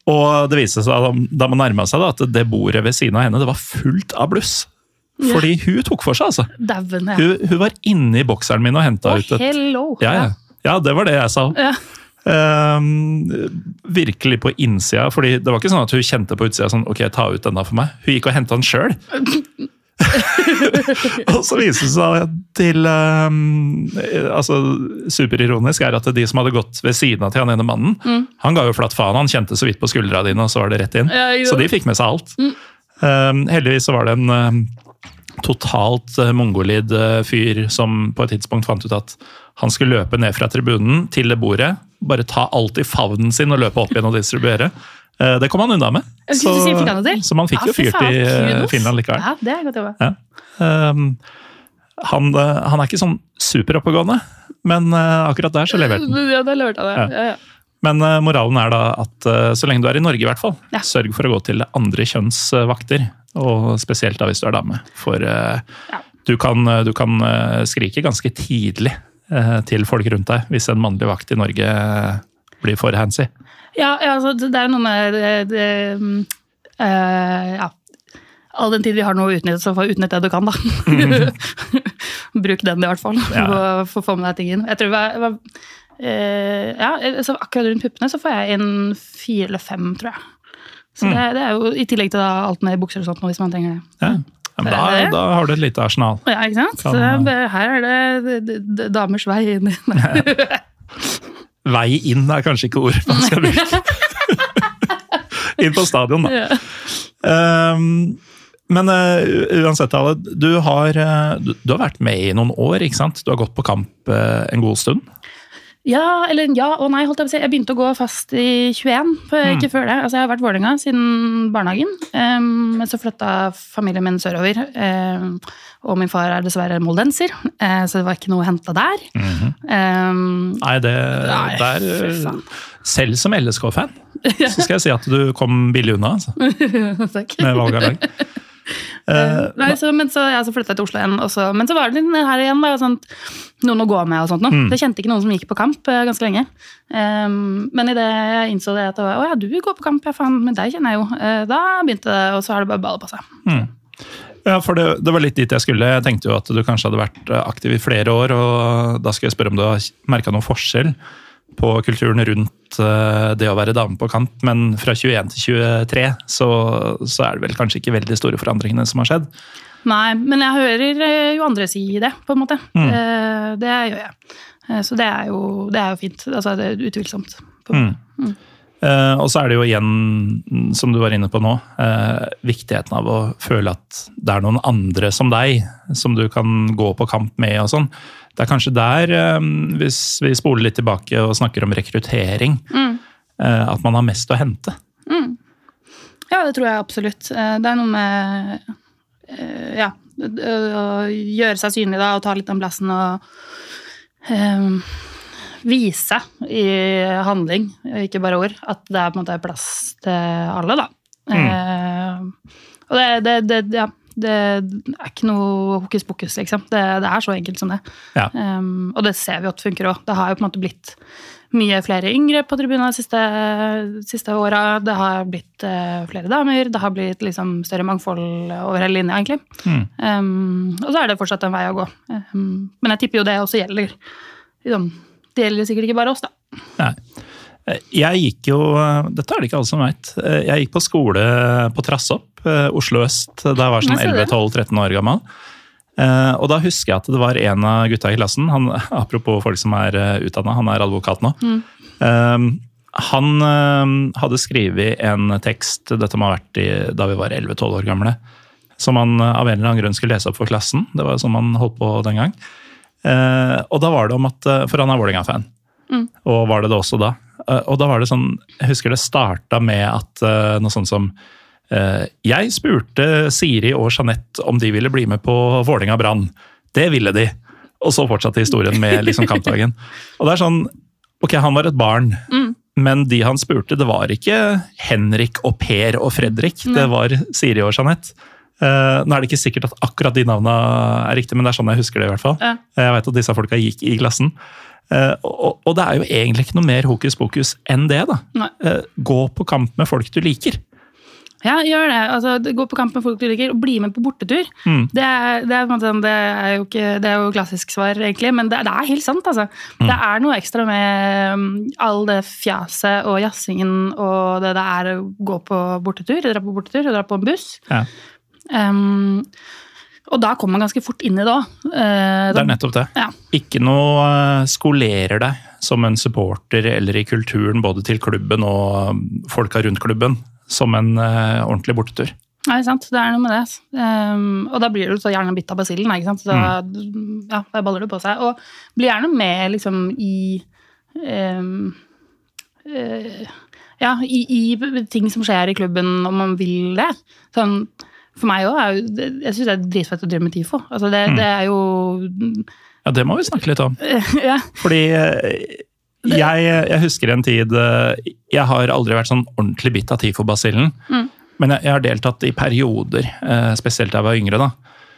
Og det viste seg da, da man nærmet seg da, at det bordet ved siden av henne, det var fullt av bluss. Fordi hun tok for seg, altså. Dæven, ja. Hun, hun var inne i bokseren min og hentet oh, ut et... hello! Ja, ja. ja, det var det jeg sa. Ja. Um, virkelig på innsida, fordi det var ikke sånn at hun kjente på utsida sånn, ok, ta ut denne for meg. Hun gikk og hentet den selv. Og så viser det seg til um, altså superironisk er at de som hadde gått ved siden av til han ene mannen, mm. han ga jo flatt faen, han kjente så vidt på skuldra dine, og så var det rett inn. Ja, så de fikk med seg alt. Mm. Um, heldigvis så var det en um, totalt uh, mongolid uh, fyr som på et tidspunkt fant ut at han skulle løpe ned fra tribunen til det bordet, bare ta alt i favnen sin og løpe opp igjen og distribuere. Uh, det kom han unna med. Så, så man fikk ja, jo fyrt i uh, Finland likevel. Ja, det er godt jobba. Ja. Um, han, uh, han er ikke sånn superoppegående, men uh, akkurat der så leverte han. Ja, det leverte han, ja. ja, ja. Men uh, moralen er da at uh, så lenge du er i Norge i hvert fall, ja. sørg for å gå til andre kjønnsvakter, og spesielt da hvis du er dame. For uh, ja. du kan, du kan uh, skrike ganske tidlig uh, til folk rundt deg hvis en mannlig vakt i Norge uh, blir for handsy. Ja, ja altså, det er noe med det, det, uh, ja. All den tid vi har noe å utnytte, så få utnytte det du kan da. Mm. Bruk den i hvert fall, ja. for å få med deg ting inn. Jeg tror jeg var Uh, ja, så akkurat rundt puppene så får jeg inn fire eller fem, tror jeg. Så mm. det, det er jo i tillegg til da, alt med bukser og sånt, hvis man trenger det. Ja, ja men da, da har du et lite arsenal. Ja, ikke sant? Kan, så det, her er det, det, det, det damers vei inn. Vei inn er kanskje ikke ord man skal bruke. Inn på stadion, da. Ja. Um, men uh, uansett, Ale, du har, uh, du, du har vært med i noen år, ikke sant? Du har gått på kamp uh, en god stund. Ja, eller ja og nei, holdt jeg på å si. Jeg begynte å gå fast i tjueen, ikke mm. før det. Altså, jeg har vært i Vålerenga siden barnehagen, um, men så flytta familien min sørover, um, og min far er dessverre moldenser, uh, så det var ikke noe å hente der. Mm-hmm. Um, nei, det nei, der, selv som L S K-fan, så skal jeg si at du kom billig unna, altså. Takk. Med valg av lag. Uh, Nei, så, men så, ja, så flyttet jeg til Oslo igjen, også, men så var det her igjen da, sånt, noen å gå med og sånt nå. Mm. Jeg kjente ikke noen som gikk på kamp uh, ganske lenge. Um, men i det jeg innså det at det var, å ja, du går på kamp, ja faen, men deg kjenner jeg jo. Uh, da begynte det, og så har det bare ballet på seg. Mm. Ja, for det, det var litt dit jeg skulle. Jeg tenkte jo at du kanskje hadde vært aktiv i flere år, og da skal jeg spørre om du har merket noen forskjell på kulturen rundt det å være dame på kamp, men fra tjueen til tjuetre så, så er det vel kanskje ikke veldig store forandringene som har skjedd. Nei, men jeg hører jo andre si det, på en måte. Mm. Det gjør jeg. Så det er jo, det er jo fint. Altså, det er utvilsomt. Mm. Mm. Uh, og så er det jo igjen, som du var inne på nå, uh, viktigheten av å føle at det er noen andre som deg, som du kan gå på kamp med og sånn. Det er kanskje der, uh, hvis vi spoler litt tilbake og snakker om rekruttering, mm. uh, at man har mest å hente. Mm. Ja, det tror jeg absolutt. Uh, det er noe med uh, ja, å gjøre seg synlig da, og ta litt den plassen og uh, vise i handling, ikke bare ord, at det er på en måte plass til alle, da. Mm. Eh, og det, det, det, ja, det er ikke noe hokus pokus, liksom. Det, det er så enkelt som det. Ja. Um, og det ser vi at det funker også. Det har jo på en måte blitt mye flere yngre på tribunen de siste, siste åra. Det har blitt uh, flere damer, det har blitt liksom større mangfold over hele linja, egentlig. Mm. Um, og så er det fortsatt en vei å gå. Um, men jeg tipper jo det også gjelder liksom, det gjelder sikkert ikke bare oss, da. Nei. Jeg gikk jo, dette er det ikke alle som vet, jeg gikk på skole på Trassopp, Oslo Øst, da jeg var sånn elleve tolv tretten år gammel. Og da husker jeg at det var en av gutta i klassen, han, apropos folk som er utdannet, han er advokat nå. Mm. Han hadde skrevet en tekst, dette må ha vært i, da vi var elleve tolv år gamle, som han av en eller annen grunn skulle lese opp for klassen. Det var sånn man holdt på den gang. Uh, og da var det om at, for han er Vålerenga-fan, mm. og var det det også da. Uh, og da var det sånn, jeg husker det startet med at uh, noe sånt som, uh, jeg spurte Siri og Jeanette om de ville bli med på Vålerenga Brann. Det ville de. Og så fortsatte historien med liksom kampdagen. Og det er sånn, ok, han var et barn, mm. men de han spurte, det var ikke Henrik og Per og Fredrik, mm. det var Siri og Jeanette. Uh, nå er det ikke sikkert at akkurat de navnene er riktige, men det er sånn jeg husker det i hvert fall. Ja. Jeg vet at disse folka gikk i klassen. Uh, og, og det er jo egentlig ikke noe mer hokus pokus enn det da. Uh, gå på kamp med folk du liker. Ja, gjør det. Altså, gå på kamp med folk du liker, og bli med på bortetur. Mm. Det, er, det, er, det, er jo ikke, det er jo klassisk svar, egentlig, men det, det er helt sant, altså. Mm. Det er noe ekstra med all det fjaset og jassingen, og det det er å gå på bortetur, dra på bortetur, dra på en buss. Ja. Um, og da kommer man ganske fort inn i det også. Uh, det er nettopp det. Ja. Ikke noe uh, skolerer deg som en supporter eller i kulturen, både til klubben og folka rundt klubben, som en uh, ordentlig bortetur. Nei, sant. Det er noe med det. Um, og da blir du så gjerne bitt av basillen, ikke sant? Så da, mm. ja, da baller du på seg. Og blir gjerne med liksom i... Um, uh, ja, i, i ting som skjer i klubben, om man vil det. Sånn... For meg også er jo, jeg synes det er dritfett å drive med tifo. Altså det, det er jo... Ja, det må vi snakke litt om. Ja. Fordi jeg, jeg husker en tid, jeg har aldri vært sånn ordentlig bitt av tifo-basillen, mm. men jeg, jeg har deltatt i perioder, spesielt da jeg var yngre da.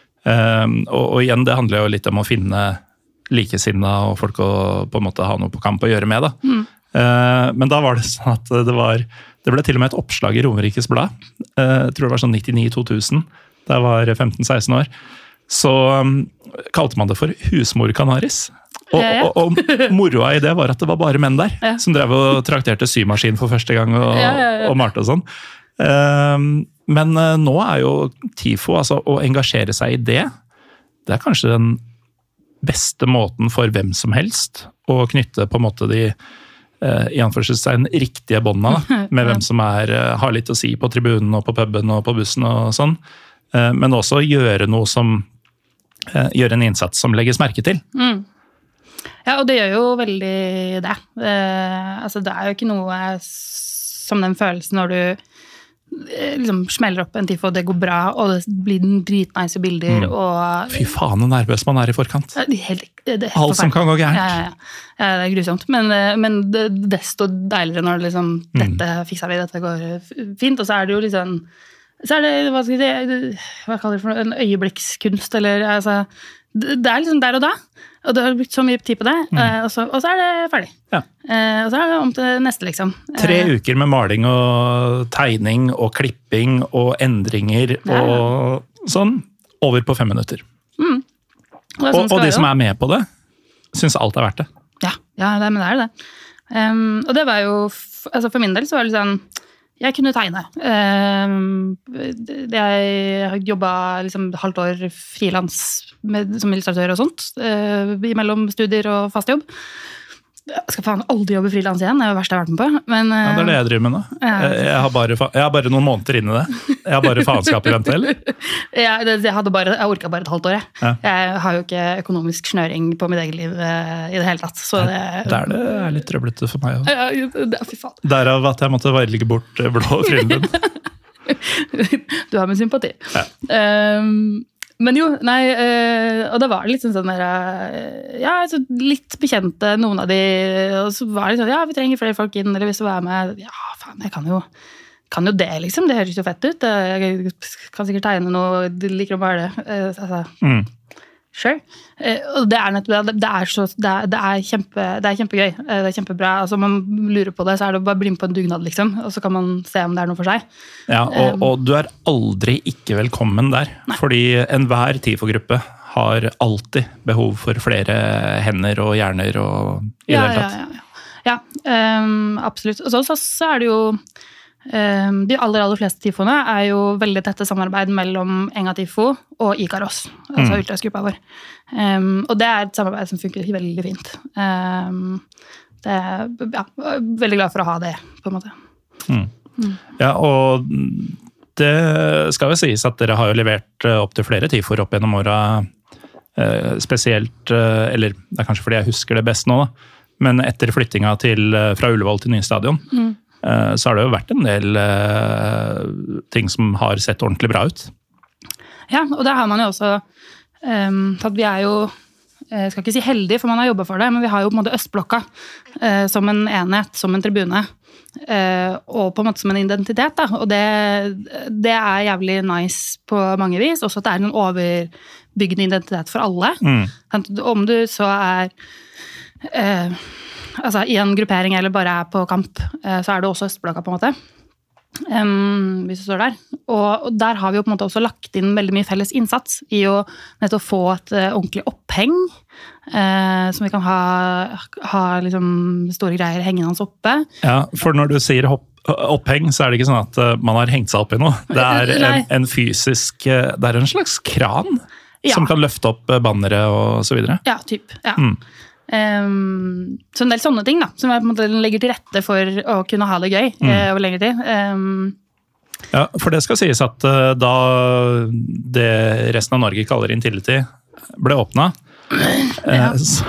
Og, og igjen, det handler jo litt om å finne likesinna og folk å på en måte ha noe på kamp å gjøre med da. Mm. Men da var det sånn at det var... Det ble til og med et oppslag i Romerikes Blad. Jeg tror det var sånn nittini to tusen, da jeg var femten seksten år. Så um, kalte man det for husmor Canaris. Og, ja, ja. og, og moroa i det var at det var bare menn der, ja. som drev og trakterte symaskin for første gang og, ja, ja, ja. og malte og sånn. Um, men uh, nå er jo tifo, altså å engasjere seg i det, det er kanskje den beste måten for hvem som helst å knytte på en måte de i anførselstegn riktige båndene, med hvem som er, har litt å si på tribunen og på puben og på bussen og sånn, men også gjøre noe som gjør en innsats som legges merke til. Mm. Ja, og det gjør jo veldig det. Eh, altså, det er jo ikke noe som den følelsen når du liksom smeller opp en tifo, og det går bra, og det blir dritnice bilder, mm. og... Fy faen, hvor nervøs man er i forkant. Det er helt, det er helt Alt som kan gå gærent. Ja, ja, ja. ja, det er grusomt, men, men det, desto deiligere når det liksom, mm. dette fikser vi, dette går fint, og så er det jo liksom, så er det, hva skal jeg si, hva kaller det for noe, en øyeblikkskunst, eller altså, det er liksom der og da, og det har blitt så mye tid på det, mm. og, så, og så er det ferdig. Ja. Og så er det om til neste, liksom. Tre uker med maling og tegning og klipping og endringer ja. og sånn, over på fem minutter. Mm. Og, og, og de som er med på det, synes alt er verdt det. Ja, ja det, men det er det. Um, og det var jo, altså for min del så var det sånn, jeg kunne tegne. Jeg jobbet liksom halvt år frilans som illustratør og sånt, mellom studier og fast jobb. Jeg skal faen aldri jobbe frilans igjen, det er jo verst jeg har vært med på. Men, ja, det er det jeg driver med nå. Ja. Jeg, har bare, jeg har bare noen måneder inn i det. Jeg har bare faenskap i vente, eller? Ja, det, jeg, hadde bare, jeg orket bare et halvt år. Jeg. Ja. jeg har jo ikke økonomisk snøring på mitt eget liv i det hele tatt. Så det, der det er litt trøblete for meg også. Ja, det, fy faen. Derav at jeg måtte velge bort blå frillen din. Du har min sympati. Ja. Um, Men jo, nei, og da var det litt sånn der, ja, så litt bekjente noen av de, og så var det sånn, ja, vi trenger flere folk inn, eller hvis du er med, ja, faen, jeg kan jo, kan jo det, liksom, det høres jo fett ut, jeg kan sikkert tegne noe, du liker å male det, altså, mm. sure. Og det er nettopp, det er, så, det er, det er, kjempe, det er kjempegøy, det er kjempebra, altså om man lurer på det, så er det bare å bli med på en dugnad, liksom, og så kan man se om det er noe for seg. Ja, og, um, og du er aldri ikke velkommen der, nei. Fordi enhver tifo-gruppe har alltid behov for flere hender og hjerner og i ja, det hele tatt. Ja, ja, ja. ja um, absolutt. Og så, så er det jo Um, de aller, aller fleste tifoene er jo veldig tette samarbeid mellom Enga Tifo og Ikaros, altså mm. ultrasgruppa vår. Um, og det er et samarbeid som funker veldig fint. Um, det er, ja, veldig glad for å ha det, på en måte. Mm. Mm. Ja, og det skal jo sies at dere har jo levert opp til flere tifoer opp gjennom åra, uh, spesielt, uh, eller det er kanskje fordi jeg husker det best nå da, men etter flyttinga til, fra Ullevål til nye stadion, mm. så har det jo vært en del uh, ting som har sett ordentlig bra ut. Ja, og der har man jo også um, at vi er jo, jeg skal ikke si heldige, for man har jobbet for det, men vi har jo på en måte Østblokka uh, som en enhet, som en tribune, uh, og på en måte som en identitet, da. Og det, det er jævlig nice på mange vis, også at det er en overbyggende identitet for alle. Mm. Om du så er eh, altså, i en gruppering eller bare er på kamp, eh, så er det også Østblokka på en måte. Um, hvis du står der. Og, og der har vi jo på en måte også lagt inn veldig mye felles innsats i å nettopp få et uh, ordentlig oppheng, uh, som vi kan ha, ha liksom store greier hengende hans oppe. Ja, for når du sier hopp, oppheng, så er det ikke sånn at uh, man har hengt seg opp i noe. Det er en, en fysisk, uh, det er en slags kran ja. Som kan løfte opp bannere og så videre. Ja, typ. Ja. Mm. Um, så en del sånne ting da, som jeg på en måte legger til rette for å kunne ha det gøy mm. uh, over lengre tid. Um, ja, for det skal sies at uh, da det resten av Norge kaller Intility ble åpnet, ja. uh, så,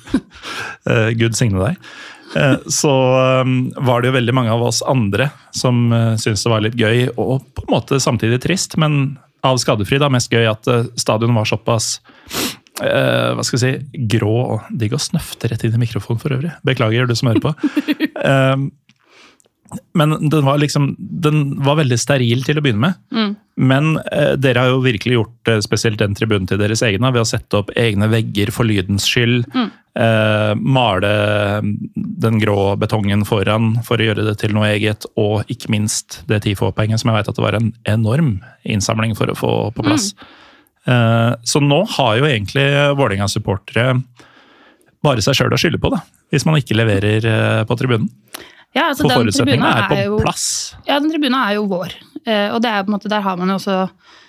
uh, Gud signe deg, uh, så um, var det jo veldig mange av oss andre som uh, syntes det var litt gøy, og på en måte samtidig trist, men av skadefri da, mest gøy at uh, stadion var såpass Uh, hva skal jeg si, grå og digg å snøfte rett inn i mikrofonen for øvrig. Beklager, du som hører på. Uh, men den var liksom, den var veldig steril til å begynne med. Mm. Men uh, dere har jo virkelig gjort uh, spesielt den tribunen til deres egne, ved å sette opp egne vegger for lydens skyld, mm. uh, male den grå betongen foran for å gjøre det til noe eget, og ikke minst det tifo-poenget, som jeg vet at det var en enorm innsamling for å få på plass. Mm. Så nå har jo egentlig Vålerenga-supportere bare seg selv å skylde på, da, hvis man ikke leverer på tribunen. Ja, altså for forutsetningene er på er jo, plass. Ja, den tribunen er jo vår. Og det er på en måte, der har man jo også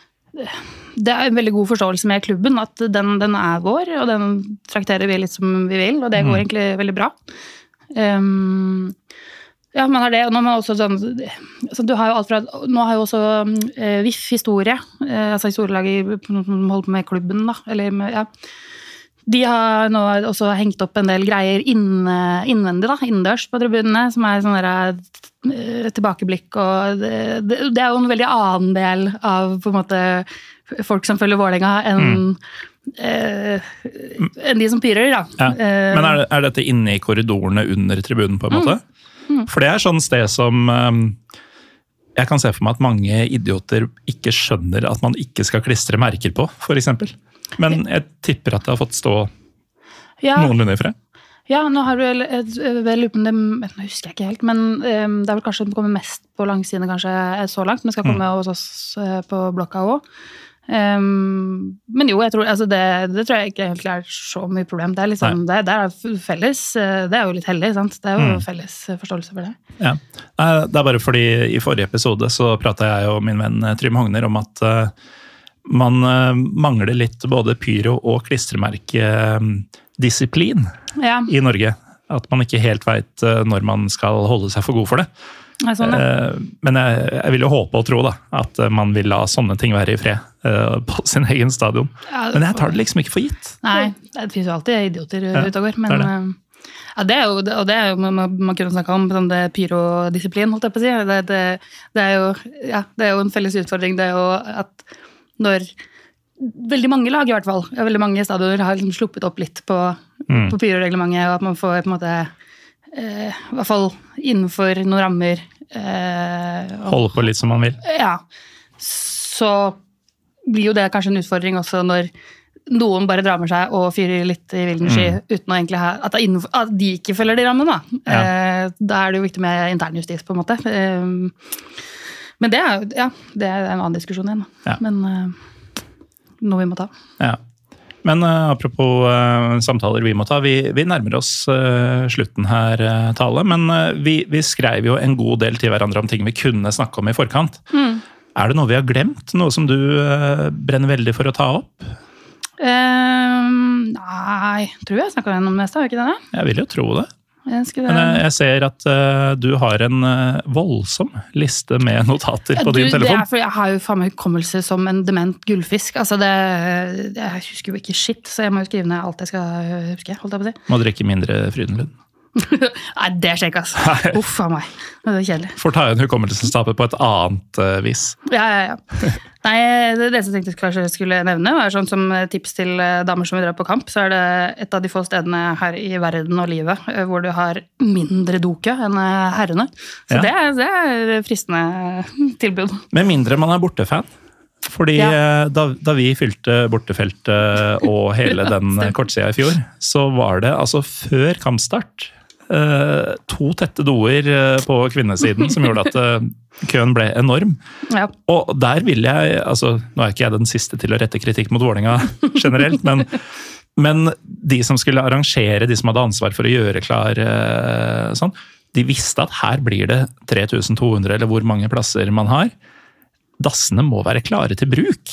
det er en veldig god forståelse med klubben, at den, den er vår, og den trakterer vi litt som vi vil, og det går mm. egentlig veldig bra. Um, Ja, man har det, og nå har man også sånn, altså du har jo alt fra, nå har jo også eh, V I F-historie, eh, altså historielaget som holder på med klubben da, eller med, ja. De har nå også hengt opp en del greier inn, innvendig da, innendørs på tribunene, som er sånn der eh, tilbakeblikk, og det, det, det er jo en veldig annen del av på en måte folk som følger Vålerenga enn mm. eh, enn de som pyrer da. Ja. Men er, det, er dette inne i korridorene under tribunen på en måte? Mm. Mm. For det er sånn sted som um, jeg kan se for meg at mange idioter ikke skjønner at man ikke skal klistre merker på, for eksempel. Men jeg tipper at det har fått stå ja. Noenlunde i fred. Ja, nå har du vel lupen det, nå husker jeg ikke helt, men um, det er vel kanskje det kommer mest på langsiden kanskje så langt, men skal komme mm. hos oss uh, på blokka også. Um, men jo, jeg tror, altså det, det tror jeg ikke helt er så mye problem. Det er, liksom, det, det er felles, det er jo litt heldig, sant? Det er jo mm. felles forståelse for det. Ja, det er bare fordi i forrige episode så pratet jeg og min venn Trym Hogner om at uh, man uh, mangler litt både pyro og klistremerkedisiplin uh, ja. I Norge. At man ikke helt vet uh, når man skal holde seg for god for det. Ja, sånn, ja. Men jeg, jeg vil jo håpe og tro da, at man vil la sånne ting være i fred uh, på sin egen stadion. Ja, men jeg tar det liksom ikke for gitt. Nei, det finnes jo alltid idioter ja, ute og går. Men, det er det. Ja, det er jo, og det er jo, man, man kunne snakke om sånn det pyrodisiplin, holdt jeg på å si. Det, det, det, er jo, ja, det er jo en felles utfordring, det er jo at når veldig mange lag i hvert fall, veldig mange stadioner har liksom sluppet opp litt på, mm. på pyroreglementet, og at man får på en måte Eh, i hvert fall innenfor noen rammer eh, holde på litt som man vil. Ja, så blir jo det kanskje en utfordring også når noen bare drar med seg og fyrer litt i vilden sky mm. uten å egentlig ha, at, innenfor, at de ikke følger de rammene da. Ja. Eh, da er det jo viktig med internjustis på en måte. Eh, men det er, ja, det er en annen diskusjon igjen. Ja. Men eh, noe vi må ta. Ja. Men uh, apropos uh, samtaler vi må ta, vi, vi nærmer oss uh, slutten her, uh, Tale, men uh, vi, vi skrev jo en god del til hverandre om ting vi kunne snakke om i forkant. Mm. Er det noe vi har glemt? Noe som du uh, brenner veldig for å ta opp? Um, nei, tror jeg snakket om det meste, har jeg ikke det? Jeg vil jo tro det. Jeg, Men jeg, jeg ser at uh, du har en uh, voldsom liste med notater ja, på din du, telefon. Det er fordi jeg har jo faen meg hukommelse som en dement gullfisk. Altså det, jeg husker jo ikke shit, så jeg må jo skrive ned alt jeg skal huske. Holdt jeg på å si. Må drikke mindre Frydenlund. Nei, det skjer ikke, altså. Uff av meg. Det er kjedelig. Får ta en hukommelsestapet på et annet uh, vis. Ja, ja, ja. Nei, det, det som jeg tenkte jeg kanskje skulle nevne, var sånn som tips til damer som vil dra på kamp, så er det et av de få stedene her i verden og livet hvor du har mindre doke enn herrene. Så ja. det, er, det er fristende tilbud. Med mindre man er bortefan. Fordi Ja. da, da vi fylte bortefeltet og hele den kortsida i fjor, så var det altså før kampstart eh, to tette doer på kvinnesiden som gjorde at eh, køen ble enorm. Ja. Og der vil jeg, altså nå er ikke jeg den siste til å rette kritikk mot Vålinga generelt, men, men de som skulle arrangere, de som hadde ansvar for å gjøre klar eh, sånn, de visste at her blir det tre tusen to hundre eller hvor mange plasser man har. Dassene må være klare til bruk.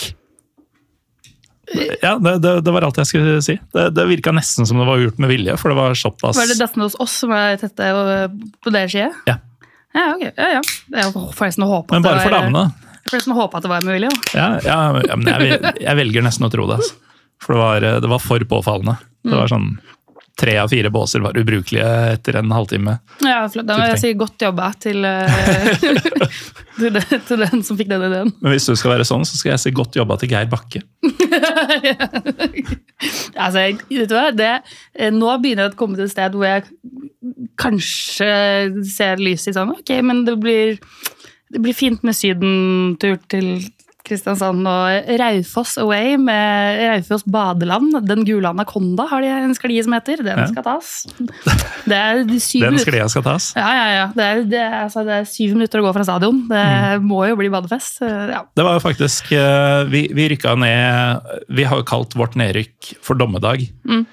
Ja, det, det, det var alt jeg skulle si. Det, det virket nesten som det var gjort med vilje, for det var såpass... Var det dassene hos oss som var tette på deres side? Ja. Ja, ok. Ja, ja. Jeg får forresten håpe at Men bare det for var... damene. Jeg får nesten håpe at det var med vilje. Da. Ja, ja, ja men jeg, jeg velger nesten å tro det. Altså. For det var, det var for påfallende. Det var sånn... Tre av fire båser var ubrukelige etter en halvtime. Ja, da må jeg si godt jobba til, til, den, til den som fikk den ideen. Men hvis du skal være sånn, så skal jeg si godt jobba til Geir Bakke. altså, vet du hva? Det, nå begynner jeg å komme til et sted hvor jeg kanskje ser lys i sånn, ok, men det blir, det blir fint med sydentur til Kristiansand og Raufoss Away med Raufoss badeland. Den gule anakonda har de en sklie som heter. Den ja. skal tas. Det er syv Den sklia skal tas? Ja, ja, ja. Det er, det, er, altså, det er syv minutter å gå fra stadion. Det mm. må jo bli badefest. Ja. Det var jo faktisk, vi, vi rykka ned, vi har jo kalt vårt nedrykk for dommedag. Mm.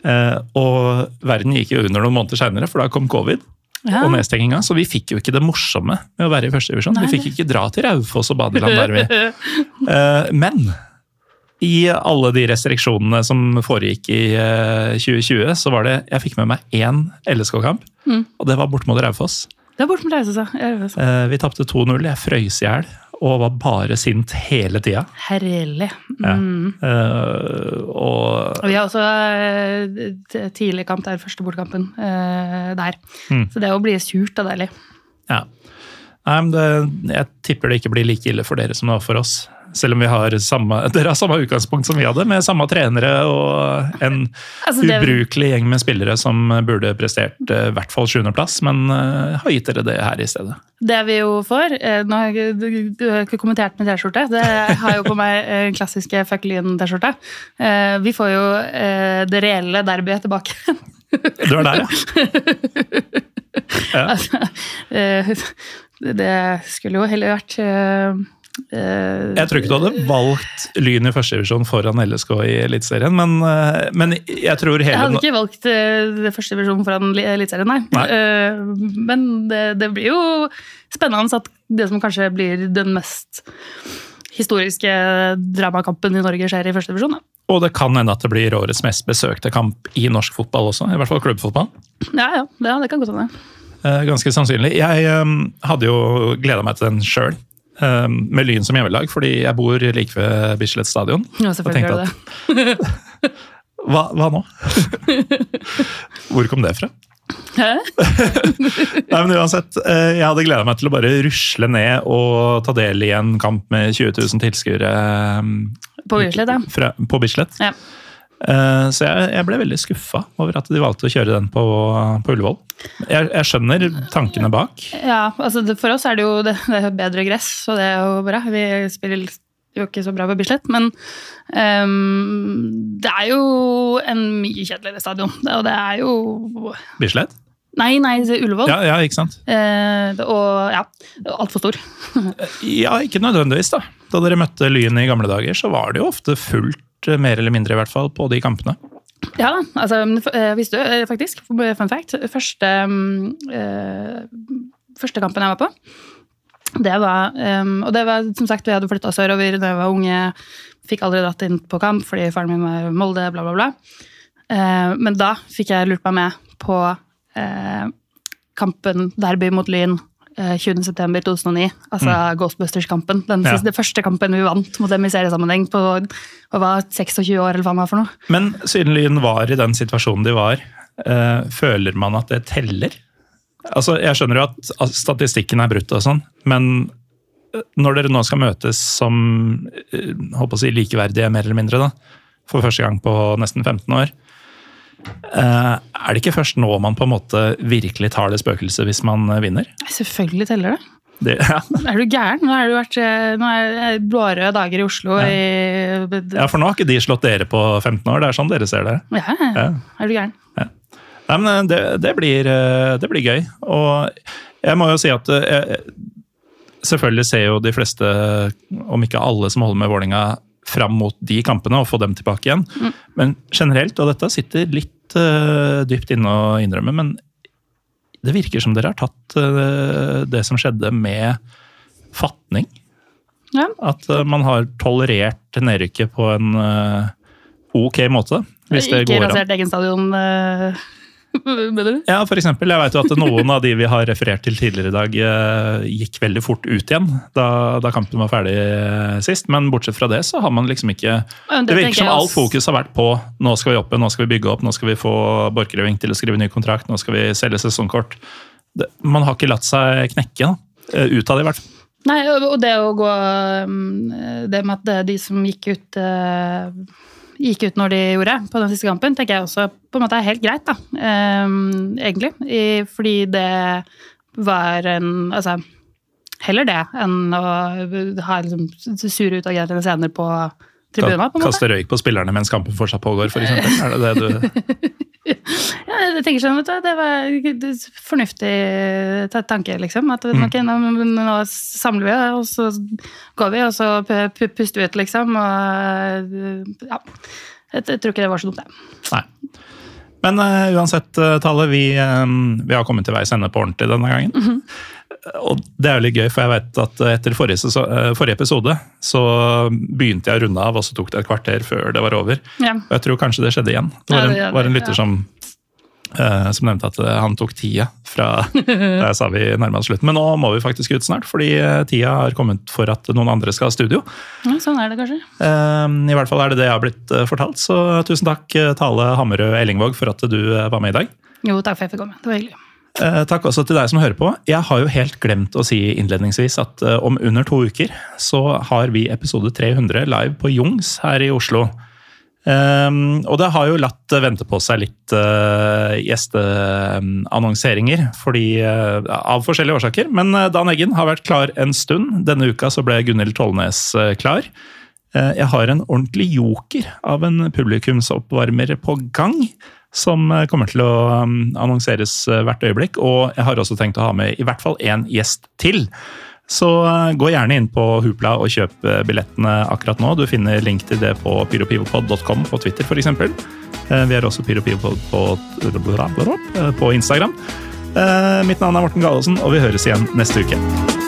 Og verden gikk jo under noen måneder senere, for da kom covid. Ja. Og nedstenginga, så vi fikk jo ikke det morsomme med å være i første divisjon. Vi fikk ikke dra til Raufoss og badeland der vi. Men i alle de restriksjonene som foregikk i tjue tjue, så var det, jeg fikk med meg én L S K-kamp, mm. og det var bort mot Raufoss. Det var bort mot Raufoss, ja. Vi tappte to null, jeg frøys i hjel. Og var bare sint hele tida. Herlig. Mm. Ja. Uh, og... og vi har også uh, tidlig kamp der, første bortkampen uh, der. Mm. Så det å bli surt er deilig. Ja. Nei, men det, jeg tipper det ikke blir like ille for dere som det var for oss. Selv om vi har samme, dere har samme utgangspunkt som vi hadde, med samme trenere og en altså det... ubrukelig gjeng med spillere som burde prestert i uh, hvert fall sjuendeplass, men uh, har gitt dere det her i stedet. Det vi jo får, nå har jeg ikke kommentert med t-skjorte, det har jo på meg en klassiske Fuck Lyn-t-skjorte. Vi får jo det reelle derbyet tilbake. Du er der, ja. Ja. Altså, det skulle jo heller vært... Jeg tror ikke du hadde valgt Lyn i første divisjon foran L S K i Elitserien, men, men jeg tror hele... Jeg hadde ikke valgt det første divisjon foran Elitserien, nei. nei. Men det, det blir jo spennende at det som kanskje blir den mest historiske dramakampen i Norge skjer i første divisjon. Da. Og det kan hende at det blir årets mest besøkte kamp i norsk fotball også, i hvert fall klubbfotball. Ja, ja, det, det kan godt hende. Ganske sannsynlig. Jeg hadde jo gledet meg til den selv. Med Lyn som hjemmelag, fordi jeg bor like ved Bislett stadion. Ja, selvfølgelig gjør det. At, hva, hva nå? Hvor kom det fra? Hæ? Nei, men uansett, jeg hadde gledet meg til å bare rusle ned og ta del i en kamp med tjue tusen tilskuere på Bislett, ja. Fra, på Bislett. Ja. Så jeg, jeg ble veldig skuffet over at de valgte å kjøre den på, på Ullevål. Jeg, jeg skjønner tankene bak. Ja, altså det, for oss er det jo det, det er bedre gress, så det er jo bra. Vi spiller jo ikke så bra på Bislett, men um, det er jo en mye kjedeligere stadion. Og det er jo... Bislett? Nei, nei, Ullevål. Ja, ja, ikke sant? Eh, og ja, alt for stor. Ja, ikke nødvendigvis da. Da dere møtte Lyn i gamle dager, så var det jo ofte fullt, mer eller mindre i hvert fall, på de kampene. Ja, altså, visste du faktisk, fun fact, første, øh, første kampen jeg var på, det var, um, og det var, som sagt, vi hadde flyttet sørover da jeg var unge, fikk aldri dratt inn på kamp, fordi faren min var i Molde, bla bla bla. Uh, men da fikk jeg lurt meg med på uh, kampen Derby mot Lyn, tjuende september to tusen og ni, altså mm. Ghostbusters-kampen. Den ja. siste, første kampen vi vant mot dem i seriesammenheng på hva var seksogtjue år, eller hva man var for noe. Men siden Lyn var i den situasjonen de var, øh, føler man at det teller? Altså, jeg skjønner jo at statistikken er brutt og sånn, men når dere nå skal møtes som, øh, håper å si, likeverdige, mer eller mindre da, for første gang på nesten femten år, Uh, er det ikke først nå man på en måte virkelig tar det spøkelset hvis man vinner? Selvfølgelig teller det. Det, ja. Er du gæren? Nå har det vært nå er det blårøde dager i Oslo. Ja. I, ja, for nå har ikke de slått dere på femten år, det er sånn dere ser det. Ja, ja. Er du gæren? Ja. Nei, men det, det, blir, det blir gøy, og jeg må jo si at jeg, selvfølgelig ser jo de fleste, om ikke alle som holder med Vålinga, fram mot de kampene og få dem tilbake igjen. Mm. Men generelt, og dette sitter litt uh, dypt inne å innrømme, men det virker som dere har tatt uh, det som skjedde med fatning. Ja. At uh, man har tolerert nedrykket på en uh, ok måte. Hvis det ikke går an. Rasert egen stadion, uh, mener du? Ja, for eksempel. Jeg vet jo at noen av de vi har referert til tidligere i dag uh, gikk veldig fort ut igjen da, da kampen var ferdig sist. Men bortsett fra det så har man liksom ikke... Det, det virker som all fokus har vært på nå skal vi oppe, nå skal vi bygge opp, nå skal vi få Borchgrevink til å skrive ny kontrakt, nå skal vi selge sesongkort. Det, man har ikke latt seg knekke da, ut av det i hvert fall. Nei, og det å gå... Det med at de som gikk ut... gikk ut når de gjorde på den siste kampen, tenker jeg også på en måte er helt greit, da, um, egentlig. I, fordi det var en, altså, heller det enn å ha liksom, sure ut av greit scener på tribunene, på en måte. Kaste røyk på spillerne mens kampen fortsatt pågår, for eksempel. Er det det du... Ja, jeg tenker sånn, vet du, det var en fornuftig tanke, liksom. At mm. okay, nå, nå samler vi, og så går vi, og så puster vi ut, liksom. Og ja, jeg, jeg tror ikke det var så dumt, det. Nei. Men uh, uansett, uh, Tale, vi, um, vi har kommet til veis ende på ordentlig denne gangen. Mm-hmm. Og det er jo litt gøy, for jeg vet at etter forrige, forrige episode så begynte jeg å runde av, og så tok det et kvarter før det var over. Ja. Og jeg tror kanskje det skjedde igjen. Det var en, ja, det, var en lytter ja. som, uh, som nevnte at han tok tida fra der sa vi nærmere slutten. Men nå må vi faktisk ut snart, fordi tida har kommet for at noen andre skal ha studio. Ja, sånn er det kanskje. Uh, I hvert fall er det det jeg har blitt fortalt, så tusen takk Tale Hammerød Ellingvåg for at du var med i dag. Jo, takk for at jeg fikk komme. Det var hyggelig. Eh, takk også til deg som hører på. Jeg har jo helt glemt å si innledningsvis at eh, om under to uker så har vi episode tre hundre live på Jungs her i Oslo. Eh, og det har jo latt vente på seg litt eh, gjesteannonseringer fordi, eh, av forskjellige årsaker. Men eh, Dan Eggen har vært klar en stund. Denne uka så ble Gunhild Tollnes eh, klar. Eh, jeg har en ordentlig joker av en publikumsoppvarmer på gang, som kommer til å annonseres hvert øyeblikk, og jeg har også tenkt å ha med i hvert fall en gjest til. Så gå gjerne inn på Hoopla og kjøp billettene akkurat nå. Du finner link til det på pyropivopod punktum com på Twitter for eksempel. Vi har også pyropivopod på, på Instagram. Mitt navn er Morten Gallosen, og vi høres igjen neste uke.